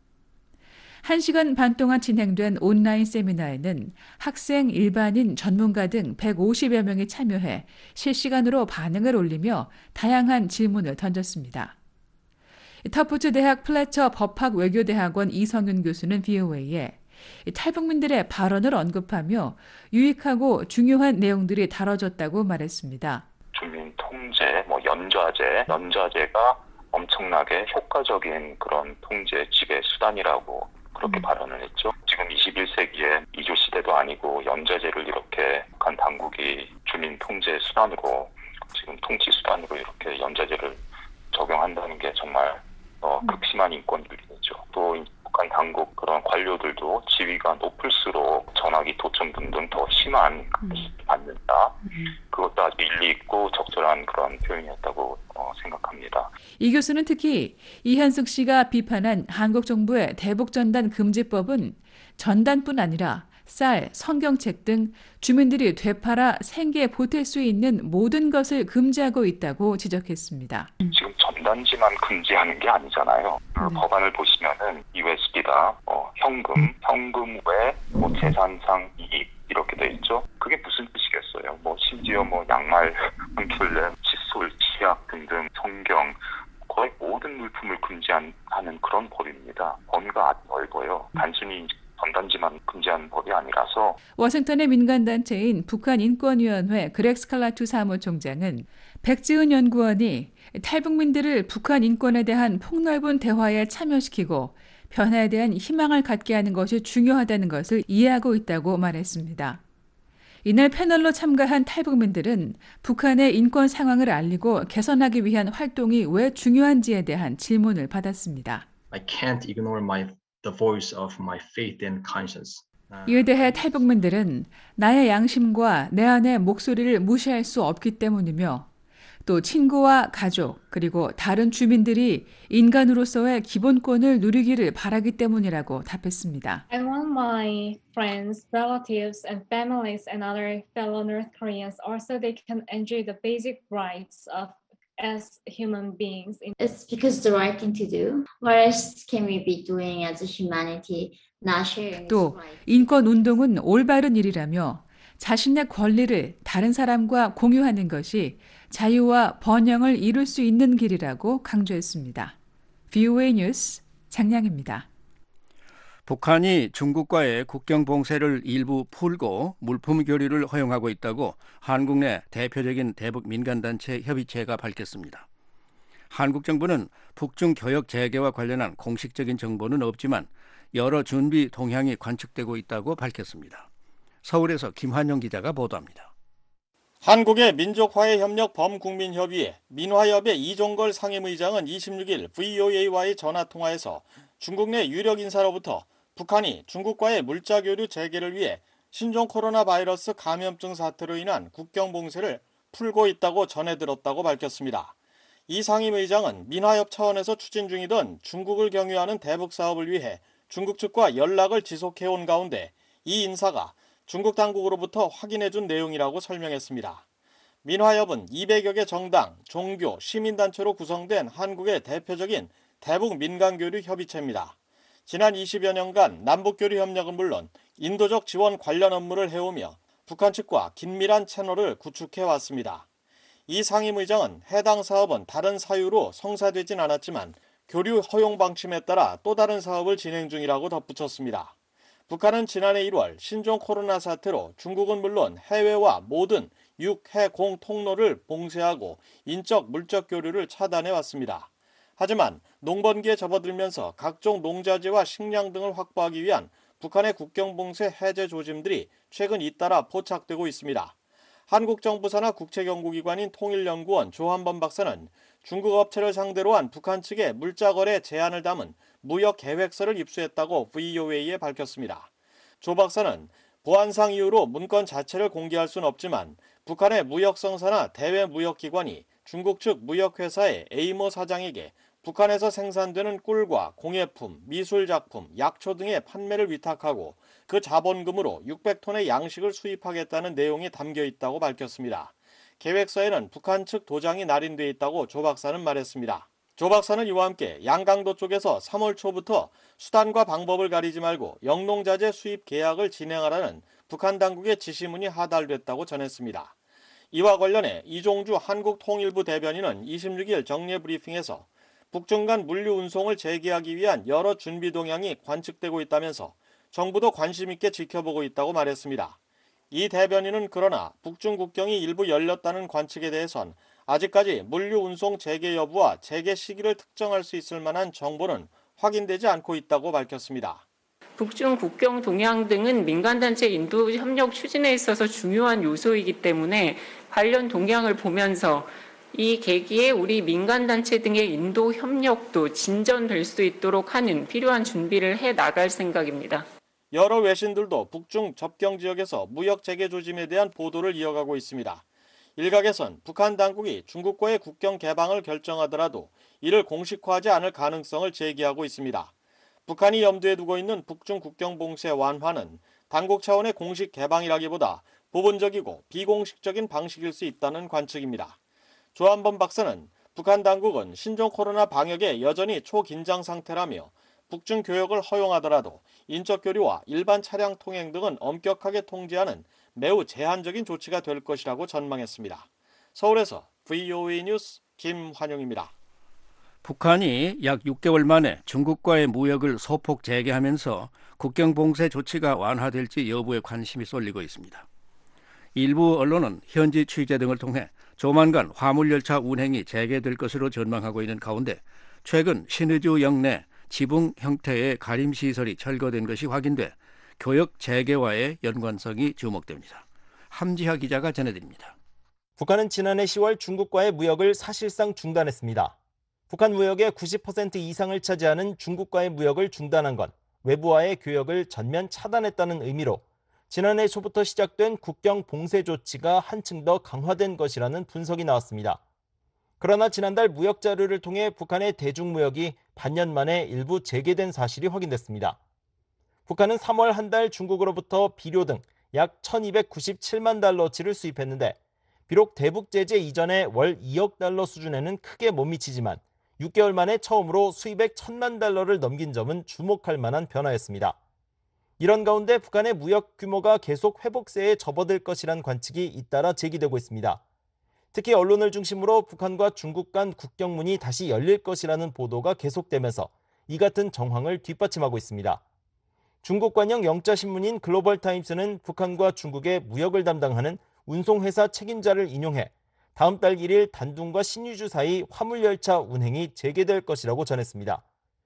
1시간 반 동안 진행된 온라인 세미나에는 학생, 일반인, 전문가 등 150여 명이 참여해 실시간으로 반응을 올리며 다양한 질문을 던졌습니다. 터프트 대학 플래처 법학 외교대학원 이성윤 교수는 VOA에 탈북민들의 발언을 언급하며 유익하고 중요한 내용들이 다뤄졌다고 말했습니다. 주민 통제, 연좌제가 엄청나게 효과적인 그런 통제 지배 수단이라고 그렇게 발언을 했죠. 지금 21세기에 이조 시대도 아니고 연좌제를 이렇게 북한 당국이 주민 통제 수단으로 지금 통치 수단으로 이렇게 연좌제를 적용한다는 게 정말 극심한 인권 위반이죠. 또 북한 당국 그런 관료들도 지위가 높을수록 전화기 도청 등등 더 심한 것을 받는다. 그것도 아주 일리 있고 적절한 그런 표현이었다고 생각합니다. 이 교수는 특히 이현숙 씨가 비판한 한국 정부의 대북전단 금지법은 전단뿐 아니라 쌀, 성경책 등 주민들이 되팔아 생계에 보탤 수 있는 모든 것을 금지하고 있다고 지적했습니다. 지금 전단지만 금지하는 게 아니잖아요. 법안을 보시면은 USB다, 현금 외 재산상 이익 이렇게 돼 있죠. 그게 무슨 뜻이겠어요? 심지어 양말 한 켤레, 칫솔, 치약 등등 성경 거의 모든 물품을 금지하는 그런 법입니다. 범위가 아주 넓어요. 단순히 전단지만 금지하는 법이 아니라서. 워싱턴의 민간단체인 북한인권위원회 그렉 스칼라투 사무총장은 백지은 연구원이 탈북민들을 북한 인권에 대한 폭넓은 대화에 참여시키고 변화에 대한 희망을 갖게 하는 것이 중요하다는 것을 이해하고 있다고 말했습니다. 이날 패널로 참가한 탈북민들은 북한의 인권 상황을 알리고 개선하기 위한 활동이 왜 중요한지에 대한 질문을 받았습니다. I can't ignore the voice of my faith and conscience. 이에 대해 탈북민들은 나의 양심과 내 안의 목소리를 무시할 수 없기 때문이며 또 친구와 가족 그리고 다른 주민들이 인간으로서의 기본권을 누리기를 바라기 때문이라고 답했습니다. I want my friends, relatives, and families and other fellow North Koreans also they can enjoy the basic rights of as human beings. It's because the right thing to do. What else can we be doing as a humanity? Not sharing. 또 인권 운동은 올바른 일이라며 자신의 권리를 다른 사람과 공유하는 것이 자유와 번영을 이룰 수 있는 길이라고 강조했습니다. VOA 뉴스 장량입니다. 북한이 중국과의 국경 봉쇄를 일부 풀고 물품 교류를 허용하고 있다고 한국 내 대표적인 대북 민간단체 협의체가 밝혔습니다. 한국 정부는 북중 교역 재개와 관련한 공식적인 정보는 없지만 여러 준비 동향이 관측되고 있다고 밝혔습니다. 서울에서 김환영 기자가 보도합니다. 한국의 민족화해협력 범국민협의회 민화협의 이종걸 상임의장은 26일 VOA와의 전화통화에서 중국 내 유력 인사로부터 북한이 중국과의 물자교류 재개를 위해 신종 코로나 바이러스 감염증 사태로 인한 국경 봉쇄를 풀고 있다고 전해들었다고 밝혔습니다. 이 상임의장은 민화협 차원에서 추진 중이던 중국을 경유하는 대북 사업을 위해 중국 측과 연락을 지속해온 가운데 이 인사가 중국 당국으로부터 확인해준 내용이라고 설명했습니다. 민화협은 200여 개 정당, 종교, 시민단체로 구성된 한국의 대표적인 대북 민간교류 협의체입니다. 지난 20여 년간 남북교류 협력은 물론 인도적 지원 관련 업무를 해오며 북한 측과 긴밀한 채널을 구축해왔습니다. 이 상임의장은 해당 사업은 다른 사유로 성사되진 않았지만 교류 허용 방침에 따라 또 다른 사업을 진행 중이라고 덧붙였습니다. 북한은 지난해 1월 신종 코로나 사태로 중국은 물론 해외와 모든 육, 해, 공 통로를 봉쇄하고 인적, 물적 교류를 차단해왔습니다. 하지만 농번기에 접어들면서 각종 농자재와 식량 등을 확보하기 위한 북한의 국경 봉쇄 해제 조짐들이 최근 잇따라 포착되고 있습니다. 한국 정부 산하 국책연구기관인 통일연구원 조한범 박사는 중국 업체를 상대로 한 북한 측의 물자거래 제한을 담은 무역 계획서를 입수했다고 VOA에 밝혔습니다. 조 박사는 보안상 이유로 문건 자체를 공개할 수는 없지만 북한의 무역성사나 대외무역기관이 중국 측 무역회사의 에이모 사장에게 북한에서 생산되는 꿀과 공예품, 미술작품, 약초 등의 판매를 위탁하고 그 자본금으로 600톤의 양식을 수입하겠다는 내용이 담겨 있다고 밝혔습니다. 계획서에는 북한 측 도장이 날인돼 있다고 조 박사는 말했습니다. 조 박사는 이와 함께 양강도 쪽에서 3월 초부터 수단과 방법을 가리지 말고 영농자재 수입 계약을 진행하라는 북한 당국의 지시문이 하달됐다고 전했습니다. 이와 관련해 이종주 한국통일부 대변인은 26일 정례 브리핑에서 북중 간 물류 운송을 재개하기 위한 여러 준비 동향이 관측되고 있다면서 정부도 관심 있게 지켜보고 있다고 말했습니다. 이 대변인은 그러나 북중 국경이 일부 열렸다는 관측에 대해선 아직까지 물류 운송 재개 여부와 재개 시기를 특정할 수 있을 만한 정보는 확인되지 않고 있다고 밝혔습니다. 북중 국경 동향 등은 민간단체 인도 협력 추진에 있어서 중요한 요소이기 때문에 관련 동향을 보면서 이 계기에 우리 민간단체 등의 인도 협력도 진전될 수 있도록 하는 필요한 준비를 해 나갈 생각입니다. 여러 외신들도 북중 접경 지역에서 무역 재개 조짐에 대한 보도를 이어가고 있습니다. 일각에선 북한 당국이 중국과의 국경 개방을 결정하더라도 이를 공식화하지 않을 가능성을 제기하고 있습니다. 북한이 염두에 두고 있는 북중 국경 봉쇄 완화는 당국 차원의 공식 개방이라기보다 부분적이고 비공식적인 방식일 수 있다는 관측입니다. 조한범 박사는 북한 당국은 신종 코로나 방역에 여전히 초긴장 상태라며 북중 교역을 허용하더라도 인적 교류와 일반 차량 통행 등은 엄격하게 통제하는 매우 제한적인 조치가 될 것이라고 전망했습니다. 서울에서 VOA 뉴스 김환용입니다. 북한이 약 6개월 만에 중국과의 무역을 소폭 재개하면서 국경 봉쇄 조치가 완화될지 여부에 관심이 쏠리고 있습니다. 일부 언론은 현지 취재 등을 통해 조만간 화물열차 운행이 재개될 것으로 전망하고 있는 가운데 최근 신의주 영내 지붕 형태의 가림시설이 철거된 것이 확인돼 교역 재개와의 연관성이 주목됩니다. 함지하 기자가 전해드립니다. 북한은 지난해 10월 중국과의 무역을 사실상 중단했습니다. 북한 무역의 90% 이상을 차지하는 중국과의 무역을 중단한 건 외부와의 교역을 전면 차단했다는 의미로 지난해 초부터 시작된 국경 봉쇄 조치가 한층 더 강화된 것이라는 분석이 나왔습니다. 그러나 지난달 무역 자료를 통해 북한의 대중무역이 반년 만에 일부 재개된 사실이 확인됐습니다. 북한은 3월 한 달 중국으로부터 비료 등 약 1297만 달러치를 수입했는데 비록 대북 제재 이전에 월 2억 달러 수준에는 크게 못 미치지만 6개월 만에 처음으로 수입액 1000만 달러를 넘긴 점은 주목할 만한 변화였습니다. 이런 가운데 북한의 무역 규모가 계속 회복세에 접어들 것이란 관측이 잇따라 제기되고 있습니다. 특히 언론을 중심으로 북한과 중국 간 국경문이 다시 열릴 것이라는 보도가 계속되면서 이 같은 정황을 뒷받침하고 있습니다. 중국 관영 영자신문인 글로벌타임스는 북한과 중국의 무역을 담당하는 운송회사 책임자를 인용해 다음 달 1일 단둥과 신의주 사이 화물열차 운행이 재개될 것이라고 전했습니다.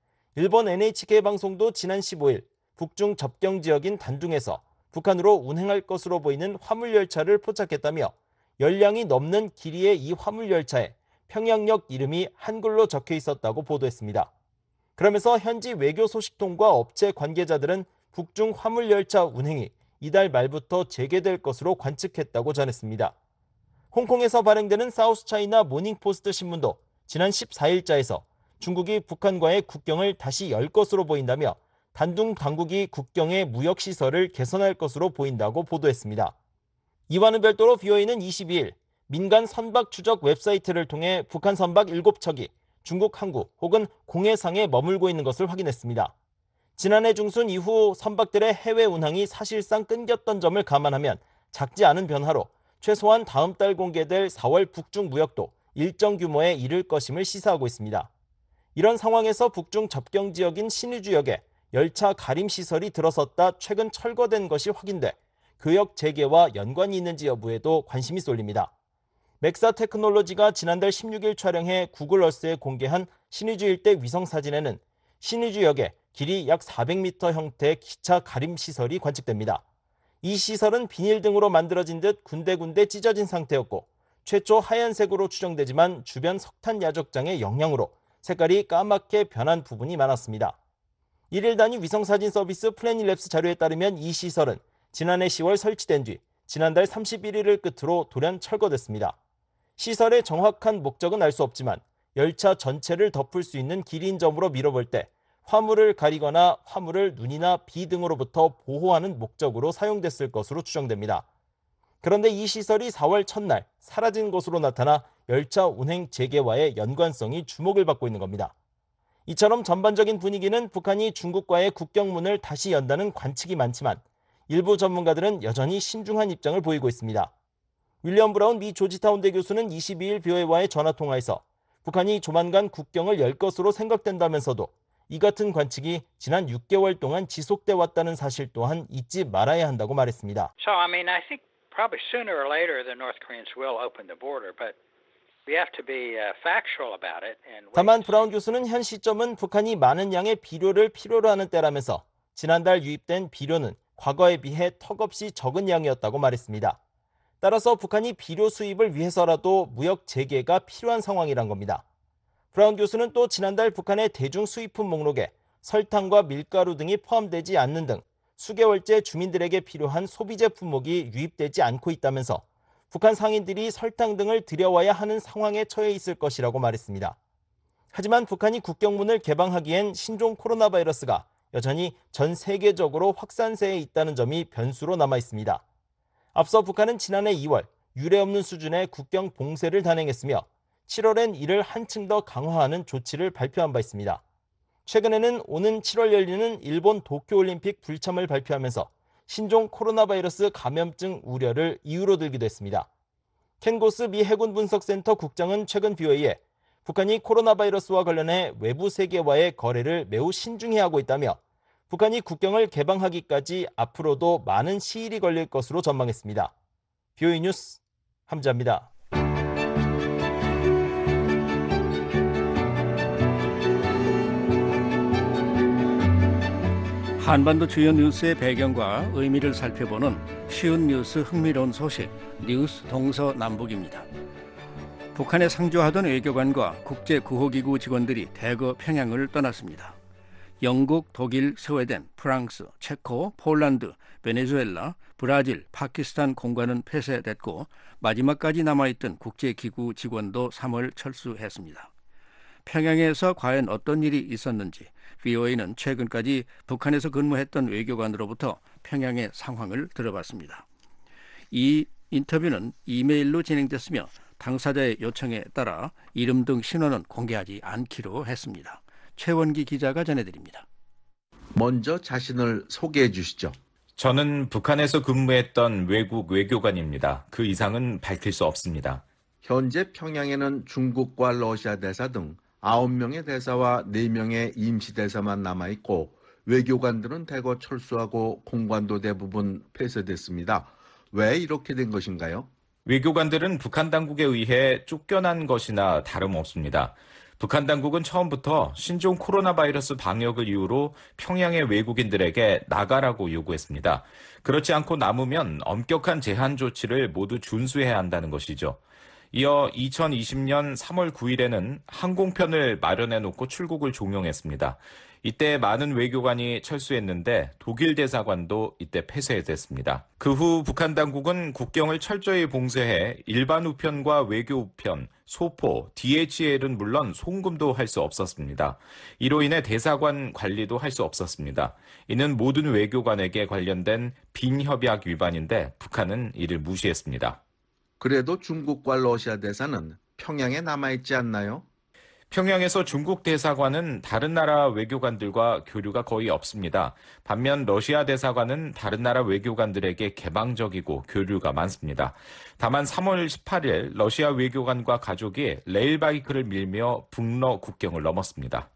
일본 NHK 방송도 지난 15일 북중 접경 지역인 단둥에서 북한으로 운행할 것으로 보이는 화물열차를 포착했다며 열량이 넘는 길이의 이 화물열차에 평양역 이름이 한글로 적혀 있었다고 보도했습니다. 그러면서 현지 외교 소식통과 업체 관계자들은 북중 화물열차 운행이 이달 말부터 재개될 것으로 관측했다고 전했습니다. 홍콩에서 발행되는 사우스차이나 모닝포스트 신문도 지난 14일자에서 중국이 북한과의 국경을 다시 열 것으로 보인다며 단둥 당국이 국경의 무역시설을 개선할 것으로 보인다고 보도했습니다. 이와는 별도로 VOA는 22일 민간 선박 추적 웹사이트를 통해 북한 선박 7척이 중국 항구 혹은 공해상에 머물고 있는 것을 확인했습니다. 지난해 중순 이후 선박들의 해외 운항이 사실상 끊겼던 점을 감안하면 작지 않은 변화로 최소한 다음 달 공개될 4월 북중 무역도 일정 규모에 이를 것임을 시사하고 있습니다. 이런 상황에서 북중 접경 지역인 신의주역에 열차 가림시설이 들어섰다 최근 철거된 것이 확인돼 교역 재개와 연관이 있는지 여부에도 관심이 쏠립니다. 맥사 테크놀로지가 지난달 16일 촬영해 구글어스에 공개한 신의주 일대 위성사진에는 신의주역에 길이 약 400m 형태의 기차 가림시설이 관측됩니다. 이 시설은 비닐 등으로 만들어진 듯 군데군데 찢어진 상태였고 최초 하얀색으로 추정되지만 주변 석탄 야적장의 영향으로 색깔이 까맣게 변한 부분이 많았습니다. 1일 단위 위성사진 서비스 플래닛랩스 자료에 따르면 이 시설은 지난해 10월 설치된 뒤 지난달 31일을 끝으로 돌연 철거됐습니다. 시설의 정확한 목적은 알 수 없지만 열차 전체를 덮을 수 있는 길이인점으로 미뤄볼 때 화물을 가리거나 화물을 눈이나 비 등으로부터 보호하는 목적으로 사용됐을 것으로 추정됩니다. 그런데 이 시설이 4월 첫날 사라진 것으로 나타나 열차 운행 재개와의 연관성이 주목을 받고 있는 겁니다. 이처럼 전반적인 분위기는 북한이 중국과의 국경문을 다시 연다는 관측이 많지만 일부 전문가들은 여전히 신중한 입장을 보이고 있습니다. 윌리엄 브라운 미 조지타운대 교수는 22일 BOA와의 전화통화에서 북한이 조만간 국경을 열 것으로 생각된다면서도 이 같은 관측이 지난 6개월 동안 지속돼 왔다는 사실 또한 잊지 말아야 한다고 말했습니다. So I think probably sooner or later the North Koreans will open the border, but we have to be factual about it. 다만 브라운 교수는 현 시점은 북한이 많은 양의 비료를 필요로 하는 때라면서 지난달 유입된 비료는 과거에 비해 턱없이 적은 양이었다고 말했습니다. 따라서 북한이 비료 수입을 위해서라도 무역 재개가 필요한 상황이란 겁니다. 브라운 교수는 또 지난달 북한의 대중 수입품 목록에 설탕과 밀가루 등이 포함되지 않는 등 수개월째 주민들에게 필요한 소비재 품목이 유입되지 않고 있다면서 북한 상인들이 설탕 등을 들여와야 하는 상황에 처해 있을 것이라고 말했습니다. 하지만 북한이 국경문을 개방하기엔 신종 코로나 바이러스가 여전히 전 세계적으로 확산세에 있다는 점이 변수로 남아 있습니다. 앞서 북한은 지난해 2월 유례없는 수준의 국경 봉쇄를 단행했으며 7월엔 이를 한층 더 강화하는 조치를 발표한 바 있습니다. 최근에는 오는 7월 열리는 일본 도쿄올림픽 불참을 발표하면서 신종 코로나 바이러스 감염증 우려를 이유로 들기도 했습니다. 켄 고스 미 해군 분석센터 국장은 최근 BOA에 북한이 코로나 바이러스와 관련해 외부 세계와의 거래를 매우 신중히 하고 있다며 북한이 국경을 개방하기까지 앞으로도 많은 시일이 걸릴 것으로 전망했습니다. BOA 뉴스 함자입니다. 한반도 주요 뉴스의 배경과 의미를 살펴보는 쉬운 뉴스 흥미로운 소식 뉴스 동서남북입니다. 북한에 상주하던 외교관과 국제구호기구 직원들이 대거 평양을 떠났습니다. 영국, 독일, 스웨덴, 프랑스, 체코, 폴란드, 베네수엘라, 브라질, 파키스탄 공관은 폐쇄됐고 마지막까지 남아있던 국제기구 직원도 3월 철수했습니다. 평양에서 과연 어떤 일이 있었는지 BOA는 최근까지 북한에서 근무했던 외교관으로부터 평양의 상황을 들어봤습니다. 이 인터뷰는 이메일로 진행됐으며 당사자의 요청에 따라 이름 등 신원은 공개하지 않기로 했습니다. 최원기 기자가 전해드립니다. 먼저 자신을 소개해 주시죠. 저는 북한에서 근무했던 외국 외교관입니다. 그 이상은 밝힐 수 없습니다. 현재 평양에는 중국과 러시아 대사 등 9명의 대사와 4명의 임시대사만 남아있고 외교관들은 대거 철수하고 공관도 대부분 폐쇄됐습니다. 왜 이렇게 된 것인가요? 외교관들은 북한 당국에 의해 쫓겨난 것이나 다름없습니다. 북한 당국은 처음부터 신종 코로나 바이러스 방역을 이유로 평양의 외국인들에게 나가라고 요구했습니다. 그렇지 않고 남으면 엄격한 제한 조치를 모두 준수해야 한다는 것이죠. 이어 2020년 3월 9일에는 항공편을 마련해놓고 출국을 종용했습니다. 이때 많은 외교관이 철수했는데 독일 대사관도 이때 폐쇄됐습니다. 그 후 북한 당국은 국경을 철저히 봉쇄해 일반 우편과 외교 우편, 소포, DHL은 물론 송금도 할 수 없었습니다. 이로 인해 대사관 관리도 할 수 없었습니다. 이는 모든 외교관에게 관련된 빈협약 위반인데 북한은 이를 무시했습니다. 그래도 중국과 러시아 대사는 평양에 남아있지 않나요? 평양에서 중국 대사관은 다른 나라 외교관들과 교류가 거의 없습니다. 반면 러시아 대사관은 다른 나라 외교관들에게 개방적이고 교류가 많습니다. 다만 3월 18일 러시아 외교관과 가족이 레일바이크를 밀며 북러 국경을 넘었습니다.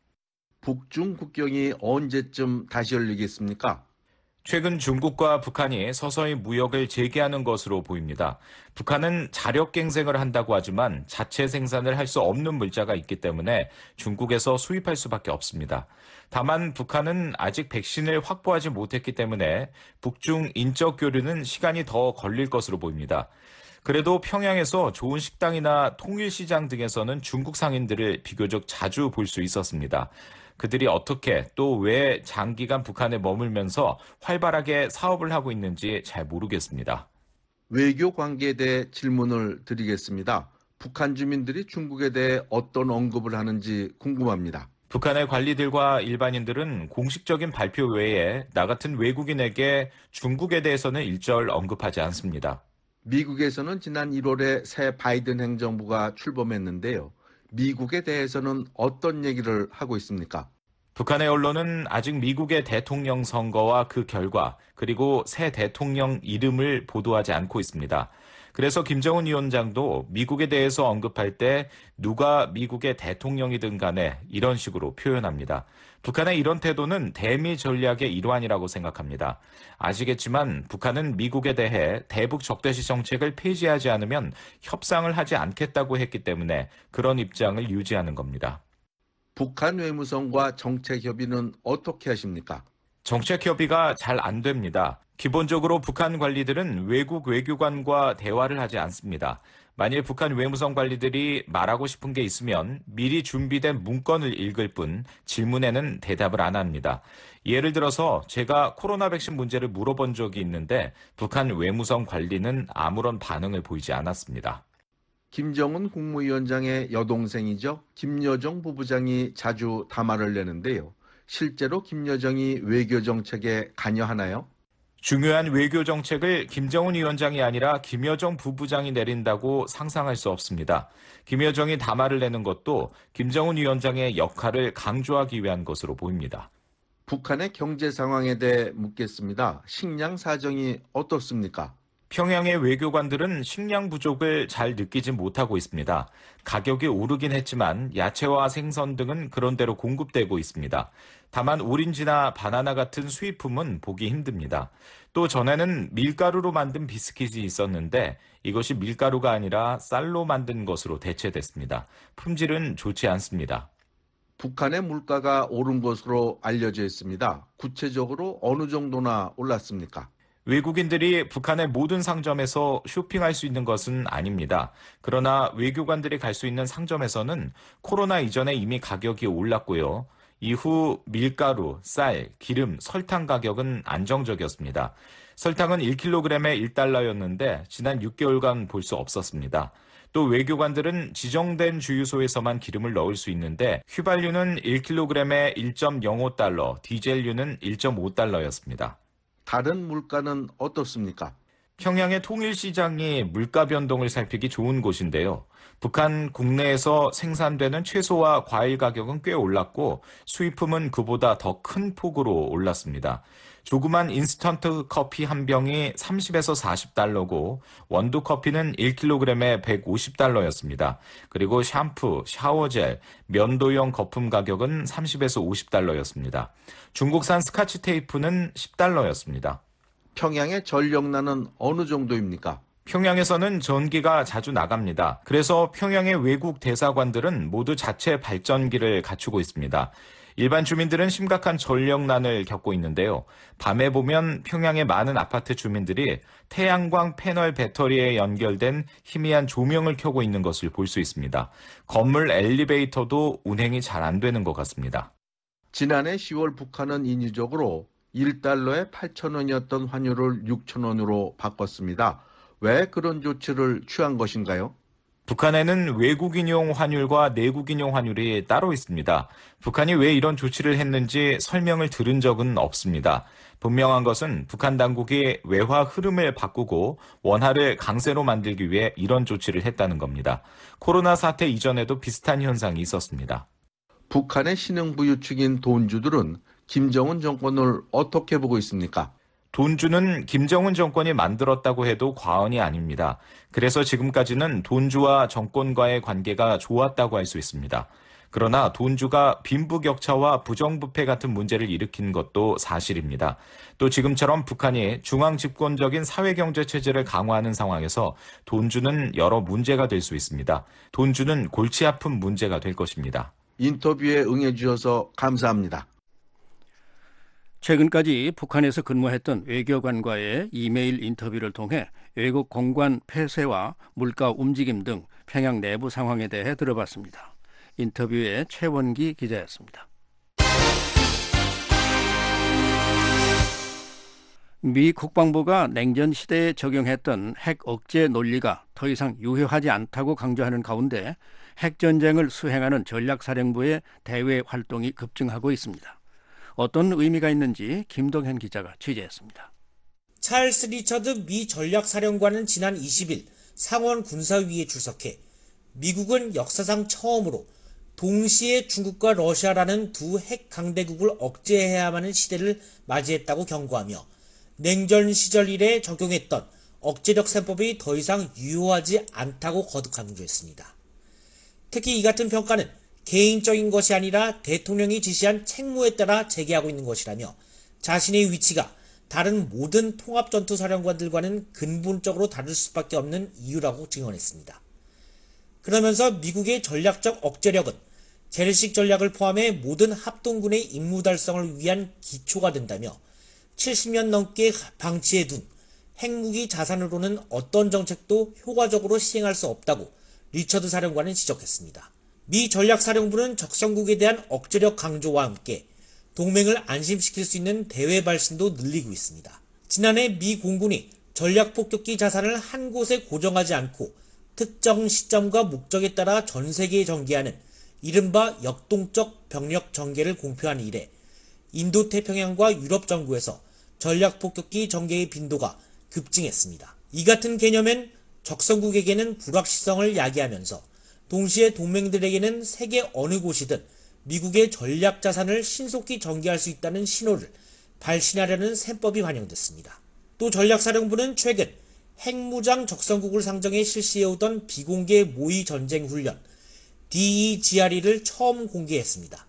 북중 국경이 언제쯤 다시 열리겠습니까? 최근 중국과 북한이 서서히 무역을 재개하는 것으로 보입니다. 북한은 자력갱생을 한다고 하지만 자체 생산을 할 수 없는 물자가 있기 때문에 중국에서 수입할 수밖에 없습니다. 다만 북한은 아직 백신을 확보하지 못했기 때문에 북중 인적 교류는 시간이 더 걸릴 것으로 보입니다. 그래도 평양에서 좋은 식당이나 통일시장 등에서는 중국 상인들을 비교적 자주 볼 수 있었습니다. 그들이 어떻게 또 왜 장기간 북한에 머물면서 활발하게 사업을 하고 있는지 잘 모르겠습니다. 외교 관계에 대해 질문을 드리겠습니다. 북한 주민들이 중국에 대해 어떤 언급을 하는지 궁금합니다. 북한의 관리들과 일반인들은 공식적인 발표 외에 나 같은 외국인에게 중국에 대해서는 일절 언급하지 않습니다. 미국에서는 지난 1월에 새 바이든 행정부가 출범했는데요. 미국에 대해서는 어떤 얘기를 하고 있습니까? 북한의 언론은 아직 미국의 대통령 선거와 그 결과, 그리고 새 대통령 이름을 보도하지 않고 있습니다. 그래서 김정은 위원장도 미국에 대해서 언급할 때 누가 미국의 대통령이든 간에 이런 식으로 표현합니다. 북한의 이런 태도는 대미 전략의 일환이라고 생각합니다. 아시겠지만 북한은 미국에 대해 대북 적대시 정책을 폐지하지 않으면 협상을 하지 않겠다고 했기 때문에 그런 입장을 유지하는 겁니다. 북한 외무성과 정책협의는 어떻게 하십니까? 정책협의가 잘 안 됩니다. 기본적으로 북한 관리들은 외국 외교관과 대화를 하지 않습니다. 만일 북한 외무성 관리들이 말하고 싶은 게 있으면 미리 준비된 문건을 읽을 뿐 질문에는 대답을 안 합니다. 예를 들어서 제가 코로나 백신 문제를 물어본 적이 있는데 북한 외무성 관리는 아무런 반응을 보이지 않았습니다. 김정은 국무위원장의 여동생이죠. 김여정 부부장이 자주 담화를 내는데요. 실제로 김여정이 외교정책에 관여하나요? 중요한 외교정책을 김정은 위원장이 아니라 김여정 부부장이 내린다고 상상할 수 없습니다. 김여정이 담화를 내는 것도 김정은 위원장의 역할을 강조하기 위한 것으로 보입니다. 북한의 경제 상황에 대해 묻겠습니다. 식량 사정이 어떻습니까? 평양의 외교관들은 식량 부족을 잘 느끼지 못하고 있습니다. 가격이 오르긴 했지만 야채와 생선 등은 그런대로 공급되고 있습니다. 다만 오렌지나 바나나 같은 수입품은 보기 힘듭니다. 또 전에는 밀가루로 만든 비스킷이 있었는데 이것이 밀가루가 아니라 쌀로 만든 것으로 대체됐습니다. 품질은 좋지 않습니다. 북한의 물가가 오른 것으로 알려져 있습니다. 구체적으로 어느 정도나 올랐습니까? 외국인들이 북한의 모든 상점에서 쇼핑할 수 있는 것은 아닙니다. 그러나 외교관들이 갈 수 있는 상점에서는 코로나 이전에 이미 가격이 올랐고요. 이후 밀가루, 쌀, 기름, 설탕 가격은 안정적이었습니다. 설탕은 1kg에 1달러였는데 지난 6개월간 볼 수 없었습니다. 또 외교관들은 지정된 주유소에서만 기름을 넣을 수 있는데 휘발유는 1kg에 1.05달러, 디젤유는 1.5달러였습니다. 다른 물가는 어떻습니까? 평양의 통일시장이 물가 변동을 살피기 좋은 곳인데요. 북한 국내에서 생산되는 채소와 과일 가격은 꽤 올랐고 수입품은 그보다 더 큰 폭으로 올랐습니다. 조그만 인스턴트 커피 한 병이 30에서 40달러고 원두 커피는 1kg에 150달러였습니다. 그리고 샴푸, 샤워젤, 면도용 거품 가격은 30에서 50달러였습니다. 중국산 스카치 테이프는 10달러였습니다. 평양의 전력난은 어느 정도입니까? 평양에서는 전기가 자주 나갑니다. 그래서 평양의 외국 대사관들은 모두 자체 발전기를 갖추고 있습니다. 일반 주민들은 심각한 전력난을 겪고 있는데요. 밤에 보면 평양의 많은 아파트 주민들이 태양광 패널 배터리에 연결된 희미한 조명을 켜고 있는 것을 볼 수 있습니다. 건물 엘리베이터도 운행이 잘 안 되는 것 같습니다. 지난해 10월 북한은 인위적으로 1달러에 8,000원이었던 환율을 6,000원으로 바꿨습니다. 왜 그런 조치를 취한 것인가요? 북한에는 외국인용 환율과 내국인용 환율이 따로 있습니다. 북한이 왜 이런 조치를 했는지 설명을 들은 적은 없습니다. 분명한 것은 북한 당국이 외화 흐름을 바꾸고 원화를 강세로 만들기 위해 이런 조치를 했다는 겁니다. 코로나 사태 이전에도 비슷한 현상이 있었습니다. 북한의 신흥부유축인 돈주들은 김정은 정권을 어떻게 보고 있습니까? 돈주는 김정은 정권이 만들었다고 해도 과언이 아닙니다. 그래서 지금까지는 돈주와 정권과의 관계가 좋았다고 할 수 있습니다. 그러나 돈주가 빈부격차와 부정부패 같은 문제를 일으킨 것도 사실입니다. 또 지금처럼 북한이 중앙집권적인 사회경제체제를 강화하는 상황에서 돈주는 여러 문제가 될 수 있습니다. 돈주는 골치 아픈 문제가 될 것입니다. 인터뷰에 응해주셔서 감사합니다. 최근까지 북한에서 근무했던 외교관과의 이메일 인터뷰를 통해 외국 공관 폐쇄와 물가 움직임 등 평양 내부 상황에 대해 들어봤습니다. 인터뷰의 최원기 기자였습니다. 미 국방부가 냉전 시대에 적용했던 핵 억제 논리가 더 이상 유효하지 않다고 강조하는 가운데 핵전쟁을 수행하는 전략사령부의 대외 활동이 급증하고 있습니다. 어떤 의미가 있는지 김동현 기자가 취재했습니다. 찰스 리처드 미 전략사령관은 지난 20일 상원 군사위에 출석해 미국은 역사상 처음으로 동시에 중국과 러시아라는 두 핵 강대국을 억제해야만 하는 시대를 맞이했다고 경고하며 냉전 시절 이래 적용했던 억제력 셈법이 더 이상 유효하지 않다고 거듭 강조했습니다. 특히 이 같은 평가는 개인적인 것이 아니라 대통령이 지시한 책무에 따라 재개하고 있는 것이라며 자신의 위치가 다른 모든 통합전투사령관들과는 근본적으로 다를 수밖에 없는 이유라고 증언했습니다. 그러면서 미국의 전략적 억제력은 재래식 전략을 포함해 모든 합동군의 임무 달성을 위한 기초가 된다며 70년 넘게 방치해둔 핵무기 자산으로는 어떤 정책도 효과적으로 시행할 수 없다고 리처드 사령관은 지적했습니다. 미 전략사령부는 적성국에 대한 억제력 강조와 함께 동맹을 안심시킬 수 있는 대외 발신도 늘리고 있습니다. 지난해 미 공군이 전략폭격기 자산을 한 곳에 고정하지 않고 특정 시점과 목적에 따라 전 세계에 전개하는 이른바 역동적 병력 전개를 공표한 이래 인도태평양과 유럽 전구에서 전략폭격기 전개의 빈도가 급증했습니다. 이 같은 개념엔 적성국에게는 불확실성을 야기하면서 동시에 동맹들에게는 세계 어느 곳이든 미국의 전략 자산을 신속히 전개할 수 있다는 신호를 발신하려는 셈법이 반영됐습니다. 또 전략사령부는 최근 핵무장 적성국을 상정해 실시해오던 비공개 모의 전쟁 훈련 DEGRE를 처음 공개했습니다.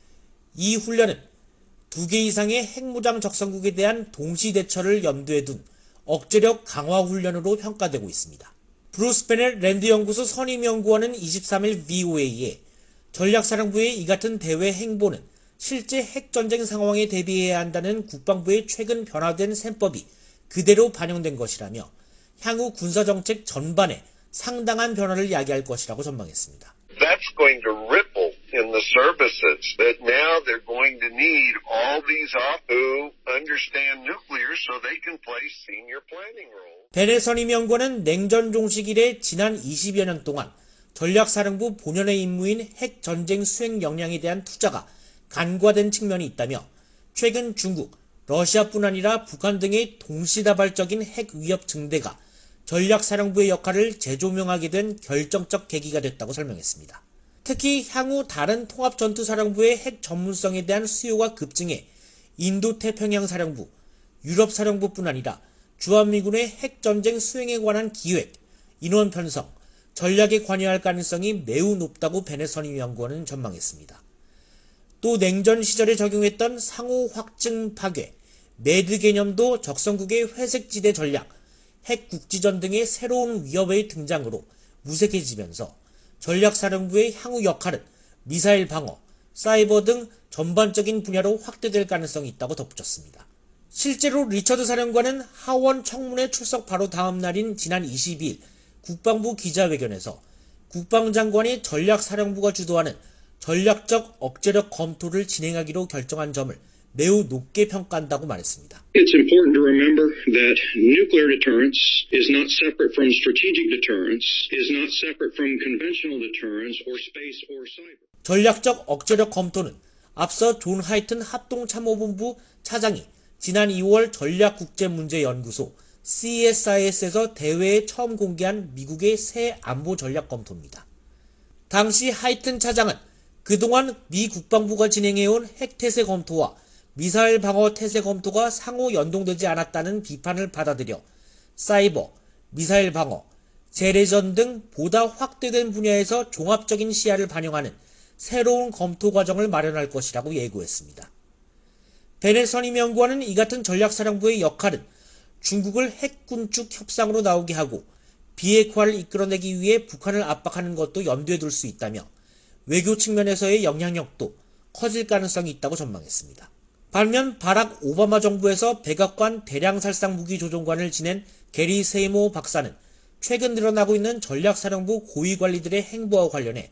이 훈련은 2개 이상의 핵무장 적성국에 대한 동시 대처를 염두에 둔 억제력 강화 훈련으로 평가되고 있습니다. 브루스 베넷 랜드 연구소 선임 연구원은 23일 VOA에 전략사령부의 이 같은 대외 행보는 실제 핵전쟁 상황에 대비해야 한다는 국방부의 최근 변화된 셈법이 그대로 반영된 것이라며 향후 군사정책 전반에 상당한 변화를 야기할 것이라고 전망했습니다. That's going to ripple in the services that now they're going to need all these up who understand nuclear so they can play senior planning role. 베넷 선임 연구원은 냉전 종식 이래 지난 20여 년 동안 전략사령부 본연의 임무인 핵전쟁 수행 역량에 대한 투자가 간과된 측면이 있다며 최근 중국, 러시아뿐 아니라 북한 등의 동시다발적인 핵 위협 증대가 전략사령부의 역할을 재조명하게 된 결정적 계기가 됐다고 설명했습니다. 특히 향후 다른 통합전투사령부의 핵 전문성에 대한 수요가 급증해 인도태평양사령부, 유럽사령부뿐 아니라 주한미군의 핵전쟁 수행에 관한 기획, 인원 편성, 전략에 관여할 가능성이 매우 높다고 베넷 선임 연구원은 전망했습니다. 또 냉전 시절에 적용했던 상호 확증 파괴, 매드 개념도 적성국의 회색지대 전략, 핵국지전 등의 새로운 위협의 등장으로 무색해지면서 전략사령부의 향후 역할은 미사일 방어, 사이버 등 전반적인 분야로 확대될 가능성이 있다고 덧붙였습니다. 실제로 리처드 사령관은 하원 청문회 출석 바로 다음 날인 지난 22일 국방부 기자회견에서 국방장관이 전략사령부가 주도하는 전략적 억제력 검토를 진행하기로 결정한 점을 매우 높게 평가한다고 말했습니다. It's important to remember that nuclear deterrence is not separate from strategic deterrence, is not separate from conventional deterrence or space or cyber. 전략적 억제력 검토는 앞서 존 하이튼 합동참모본부 차장이 지난 2월 전략국제문제연구소 CSIS에서 대회에 처음 공개한 미국의 새 안보 전략 검토입니다. 당시 하이튼 차장은 그동안 미 국방부가 진행해온 핵태세 검토와 미사일 방어 태세 검토가 상호 연동되지 않았다는 비판을 받아들여 사이버, 미사일 방어, 재래전 등 보다 확대된 분야에서 종합적인 시야를 반영하는 새로운 검토 과정을 마련할 것이라고 예고했습니다. 베넷 선임 연구원은 이 같은 전략사령부의 역할은 중국을 핵군축 협상으로 나오게 하고 비핵화를 이끌어내기 위해 북한을 압박하는 것도 염두에 둘 수 있다며 외교 측면에서의 영향력도 커질 가능성이 있다고 전망했습니다. 반면 바락 오바마 정부에서 백악관 대량살상 무기 조종관을 지낸 게리 세이모 박사는 최근 늘어나고 있는 전략사령부 고위 관리들의 행보와 관련해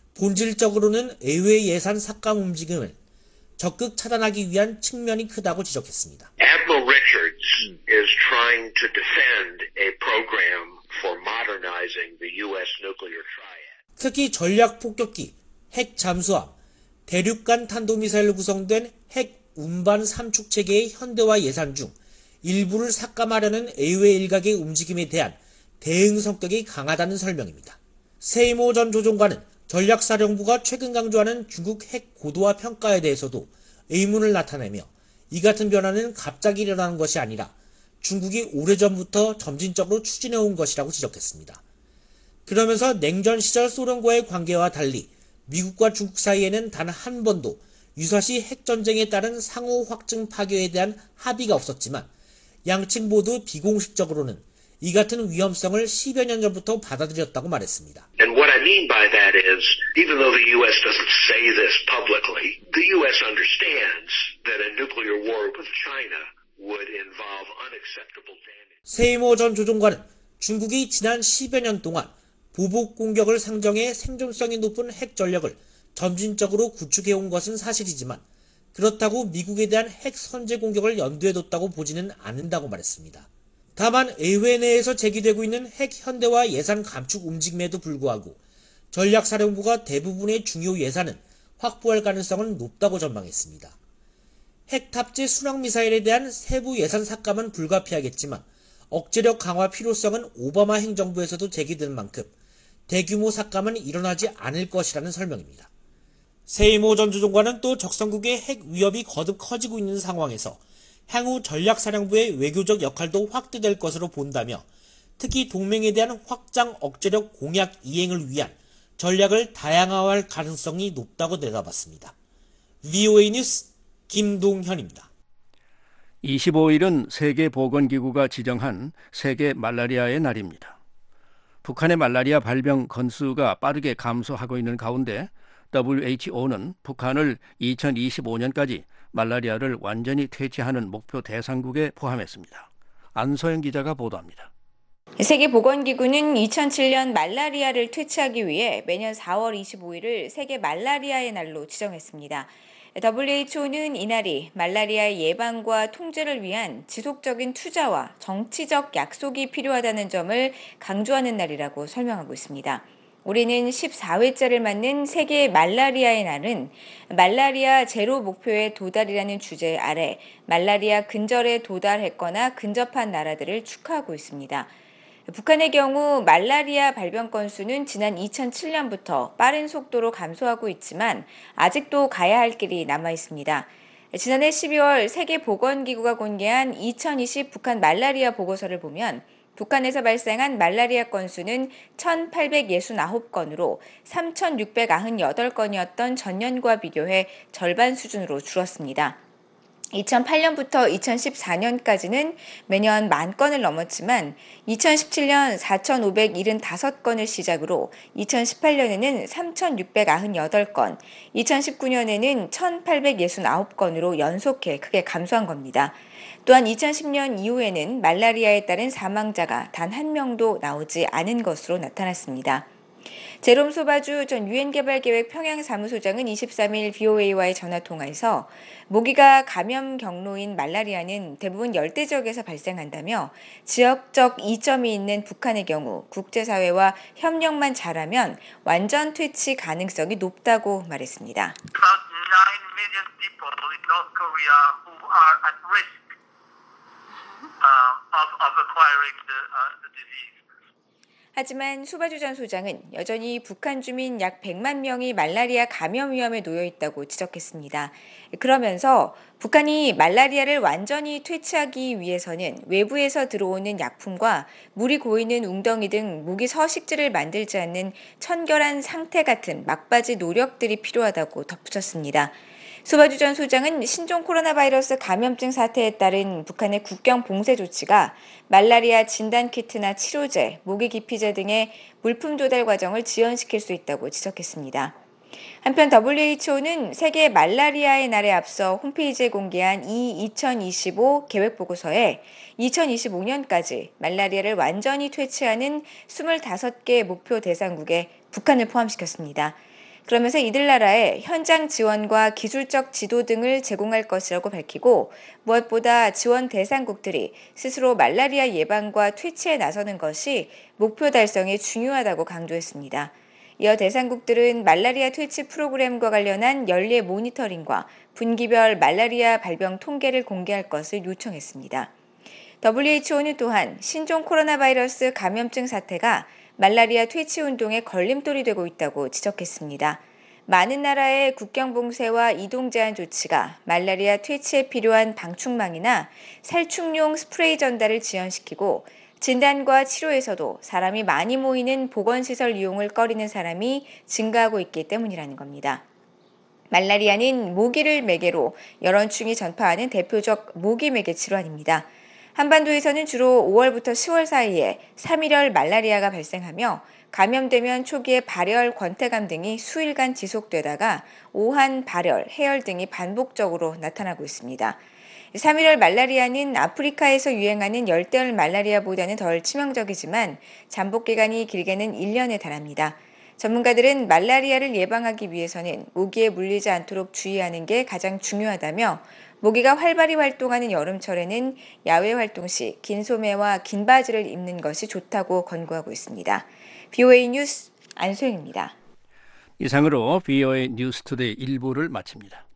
본질적으로는 의회 예산 삭감 움직임을 적극 차단하기 위한 측면이 크다고 지적했습니다. Admiral Richards is trying to defend a program for modernizing the U.S. nuclear triad. 특히 전략 폭격기, 핵 잠수함, 대륙간 탄도미사일로 구성된 핵 운반 삼축 체계의 현대화 예산 중 일부를 삭감하려는 의회 일각의 움직임에 대한 대응 성격이 강하다는 설명입니다. 세이모 전 조종관은 전략사령부가 최근 강조하는 중국 핵 고도화 평가에 대해서도 의문을 나타내며 이 같은 변화는 갑자기 일어나는 것이 아니라 중국이 오래전부터 점진적으로 추진해온 것이라고 지적했습니다. 그러면서 냉전 시절 소련과의 관계와 달리 미국과 중국 사이에는 단 한 번도 유사시 핵전쟁에 따른 상호 확증 파괴에 대한 합의가 없었지만 양측 모두 비공식적으로는 이 같은 위험성을 10여 년 전부터 받아들였다고 말했습니다. And what I mean by that is, even though the U.S. doesn't say this publicly, the U.S. understands that a nuclear war with China would involve unacceptable damage. 세이모 전 조종관은 중국이 지난 10여 년 동안 보복 공격을 상정해 생존성이 높은 핵 전력을 점진적으로 구축해온 것은 사실이지만 그렇다고 미국에 대한 핵 선제 공격을 염두에 뒀다고 보지는 않는다고 말했습니다. 다만 의회 내에서 제기되고 있는 핵 현대화 예산 감축 움직임에도 불구하고 전략사령부가 대부분의 중요 예산은 확보할 가능성은 높다고 전망했습니다. 핵 탑재 순항미사일에 대한 세부 예산 삭감은 불가피하겠지만 억제력 강화 필요성은 오바마 행정부에서도 제기된 만큼 대규모 삭감은 일어나지 않을 것이라는 설명입니다. 세이모 전 조종관은 또 적성국의 핵 위협이 거듭 커지고 있는 상황에서 향후 전략사령부의 외교적 역할도 확대될 것으로 본다며 특히 동맹에 대한 확장 억제력 공약 이행을 위한 전략을 다양화할 가능성이 높다고 내다봤습니다. VOA 뉴스 김동현입니다. 25일은 세계보건기구가 지정한 세계 말라리아의 날입니다. 북한의 말라리아 발병 건수가 빠르게 감소하고 있는 가운데 WHO는 북한을 2025년까지 말라리아를 완전히 퇴치하는 목표 대상국에 포함했습니다. 안소영 기자가 보도합니다. 세계보건기구는 2007년 말라리아를 퇴치하기 위해 매년 4월 25일을 세계 말라리아의 날로 지정했습니다. WHO는 이날이 말라리아 예방과 통제를 위한 지속적인 투자와 정치적 약속이 필요하다는 점을 강조하는 날이라고 설명하고 있습니다. 올해는 14회째를 맞는 세계 말라리아의 날은 말라리아 제로 목표에 도달이라는 주제 아래 말라리아 근절에 도달했거나 근접한 나라들을 축하하고 있습니다. 북한의 경우 말라리아 발병 건수는 지난 2007년부터 빠른 속도로 감소하고 있지만 아직도 가야 할 길이 남아 있습니다. 지난해 12월 세계보건기구가 공개한 2020 북한 말라리아 보고서를 보면 북한에서 발생한 말라리아 건수는 1,869건으로 3,698건이었던 전년과 비교해 절반 수준으로 줄었습니다. 2008년부터 2014년까지는 매년 10,000건을 넘었지만 2017년 4,575건을 시작으로 2018년에는 3,698건, 2019년에는 1,869건으로 연속해 크게 감소한 겁니다. 또한 2010년 이후에는 말라리아에 따른 사망자가 단 한 명도 나오지 않은 것으로 나타났습니다. 제롬 소바주 전 유엔개발계획 평양사무소장은 23일 VOA와의 전화통화에서 모기가 감염 경로인 말라리아는 대부분 열대지역에서 발생한다며 지역적 이점이 있는 북한의 경우 국제사회와 협력만 잘하면 완전 퇴치 가능성이 높다고 말했습니다. 하지만 소바주 전 소장은 여전히 북한 주민 약 100만 명이 말라리아 감염 위험에 놓여 있다고 지적했습니다. 그러면서 북한이 말라리아를 완전히 퇴치하기 위해서는 외부에서 들어오는 약품과 물이 고이는 웅덩이 등 무기 서식지를 만들지 않는 청결한 상태 같은 막바지 노력들이 필요하다고 덧붙였습니다. 소바주 전 소장은 신종 코로나 바이러스 감염증 사태에 따른 북한의 국경 봉쇄 조치가 말라리아 진단키트나 치료제, 모기 기피제 등의 물품 조달 과정을 지연시킬 수 있다고 지적했습니다. 한편 WHO는 세계 말라리아의 날에 앞서 홈페이지에 공개한 이 2025 계획보고서에 2025년까지 말라리아를 완전히 퇴치하는 25개 목표 대상국에 북한을 포함시켰습니다. 그러면서 이들 나라에 현장 지원과 기술적 지도 등을 제공할 것이라고 밝히고 무엇보다 지원 대상국들이 스스로 말라리아 예방과 퇴치에 나서는 것이 목표 달성에 중요하다고 강조했습니다. 이어 대상국들은 말라리아 퇴치 프로그램과 관련한 연례 모니터링과 분기별 말라리아 발병 통계를 공개할 것을 요청했습니다. WHO는 또한 신종 코로나 바이러스 감염증 사태가 말라리아 퇴치 운동의 걸림돌이 되고 있다고 지적했습니다. 많은 나라의 국경 봉쇄와 이동 제한 조치가 말라리아 퇴치에 필요한 방충망이나 살충용 스프레이 전달을 지연시키고 진단과 치료에서도 사람이 많이 모이는 보건시설 이용을 꺼리는 사람이 증가하고 있기 때문이라는 겁니다. 말라리아는 모기를 매개로 열원충이 전파하는 대표적 모기 매개 질환입니다. 한반도에서는 주로 5월부터 10월 사이에 3일열 말라리아가 발생하며 감염되면 초기에 발열, 권태감 등이 수일간 지속되다가 오한, 발열, 해열 등이 반복적으로 나타나고 있습니다. 3일열 말라리아는 아프리카에서 유행하는 열대열 말라리아보다는 덜 치명적이지만 잠복 기간이 길게는 1년에 달합니다. 전문가들은 말라리아를 예방하기 위해서는 모기에 물리지 않도록 주의하는 게 가장 중요하다며 모기가 활발히 활동하는 여름철에는 야외 활동 시 긴 소매와 긴 바지를 입는 것이 좋다고 권고하고 있습니다. BOA 뉴스 안소영입니다. 이상으로 BOA 뉴스 투데이 1부를 마칩니다.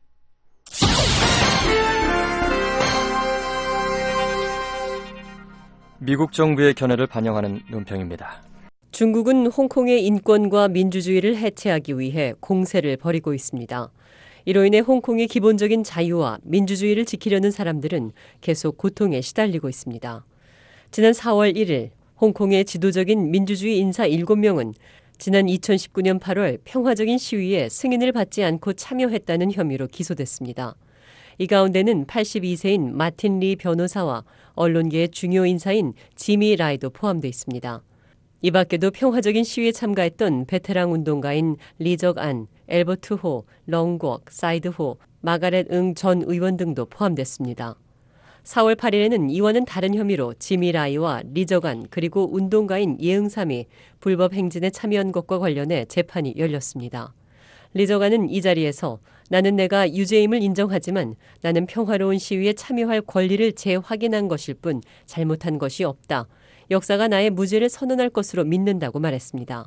미국 정부의 견해를 반영하는 논평입니다. 중국은 홍콩의 인권과 민주주의를 해체하기 위해 공세를 벌이고 있습니다. 이로 인해 홍콩의 기본적인 자유와 민주주의를 지키려는 사람들은 계속 고통에 시달리고 있습니다. 지난 4월 1일 홍콩의 지도적인 민주주의 인사 7명은 지난 2019년 8월 평화적인 시위에 승인을 받지 않고 참여했다는 혐의로 기소됐습니다. 이 가운데는 82세인 마틴 리 변호사와 언론계의 중요 인사인 지미 라이도 포함되어 있습니다. 이 밖에도 평화적인 시위에 참가했던 베테랑 운동가인 리적 안, 엘버트 호, 렁국, 사이드 호, 마가렛 응 전 의원 등도 포함됐습니다. 4월 8일에는 이와는 다른 혐의로 지미 라이와 리적 안 그리고 운동가인 예응삼이 불법 행진에 참여한 것과 관련해 재판이 열렸습니다. 리적 안은 이 자리에서 나는 내가 유죄임을 인정하지만 나는 평화로운 시위에 참여할 권리를 재확인한 것일 뿐 잘못한 것이 없다. 역사가 나의 무죄를 선언할 것으로 믿는다고 말했습니다.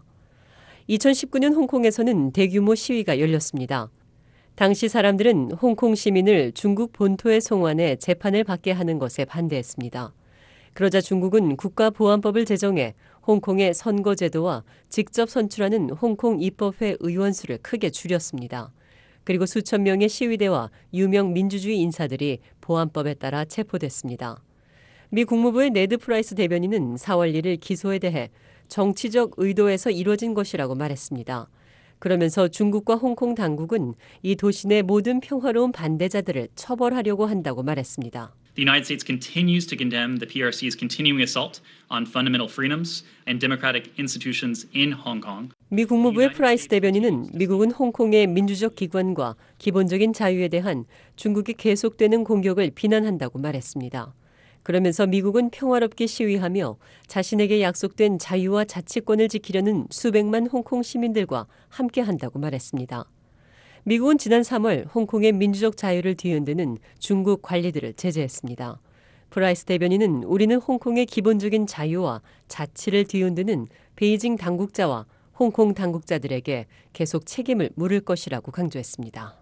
2019년 홍콩에서는 대규모 시위가 열렸습니다. 당시 사람들은 홍콩 시민을 중국 본토에 송환해 재판을 받게 하는 것에 반대했습니다. 그러자 중국은 국가보안법을 제정해 홍콩의 선거제도와 직접 선출하는 홍콩 입법회 의원 수를 크게 줄였습니다. 그리고 수천 명의 시위대와 유명 민주주의 인사들이 보안법에 따라 체포됐습니다. 미 국무부의 네드 프라이스 대변인은 4월 1일 기소에 대해 정치적 의도에서 이뤄진 것이라고 말했습니다. 그러면서 중국과 홍콩 당국은 이 도시 내 모든 평화로운 반대자들을 처벌하려고 한다고 말했습니다. The United States continues to condemn the PRC's continuing assault on fundamental freedoms and democratic institutions in Hong Kong. 미 국무부의 프라이스 대변인은 미국은 홍콩의 민주적 기관과 기본적인 자유에 대한 중국이 계속되는 공격을 비난한다고 말했습니다. 그러면서 미국은 평화롭게 시위하며 자신에게 약속된 자유와 자치권을 지키려는 수백만 홍콩 시민들과 함께한다고 말했습니다. 미국은 지난 3월 홍콩의 민주적 자유를 뒤흔드는 중국 관리들을 제재했습니다. 프라이스 대변인은 우리는 홍콩의 기본적인 자유와 자치를 뒤흔드는 베이징 당국자와 홍콩 당국자들에게 계속 책임을 물을 것이라고 강조했습니다.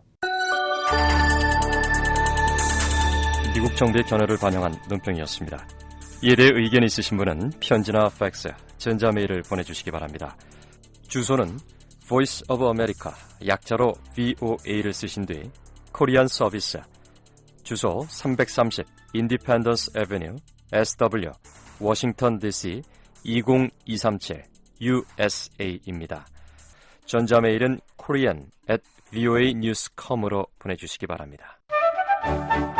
미국 정부의 견해를 반영한 논평이었습니다. 이에 대해 의견이 있으신 분은 편지나 팩스, 전자메일을 보내주시기 바랍니다. 주소는 Voice of America, 약자로 VOA를 쓰신 뒤 코리안 서비스, 주소 330 Independence Avenue, SW, 워싱턴 DC 20237 USA입니다. 전자메일은 korean@voanews.com으로 보내주시기 바랍니다.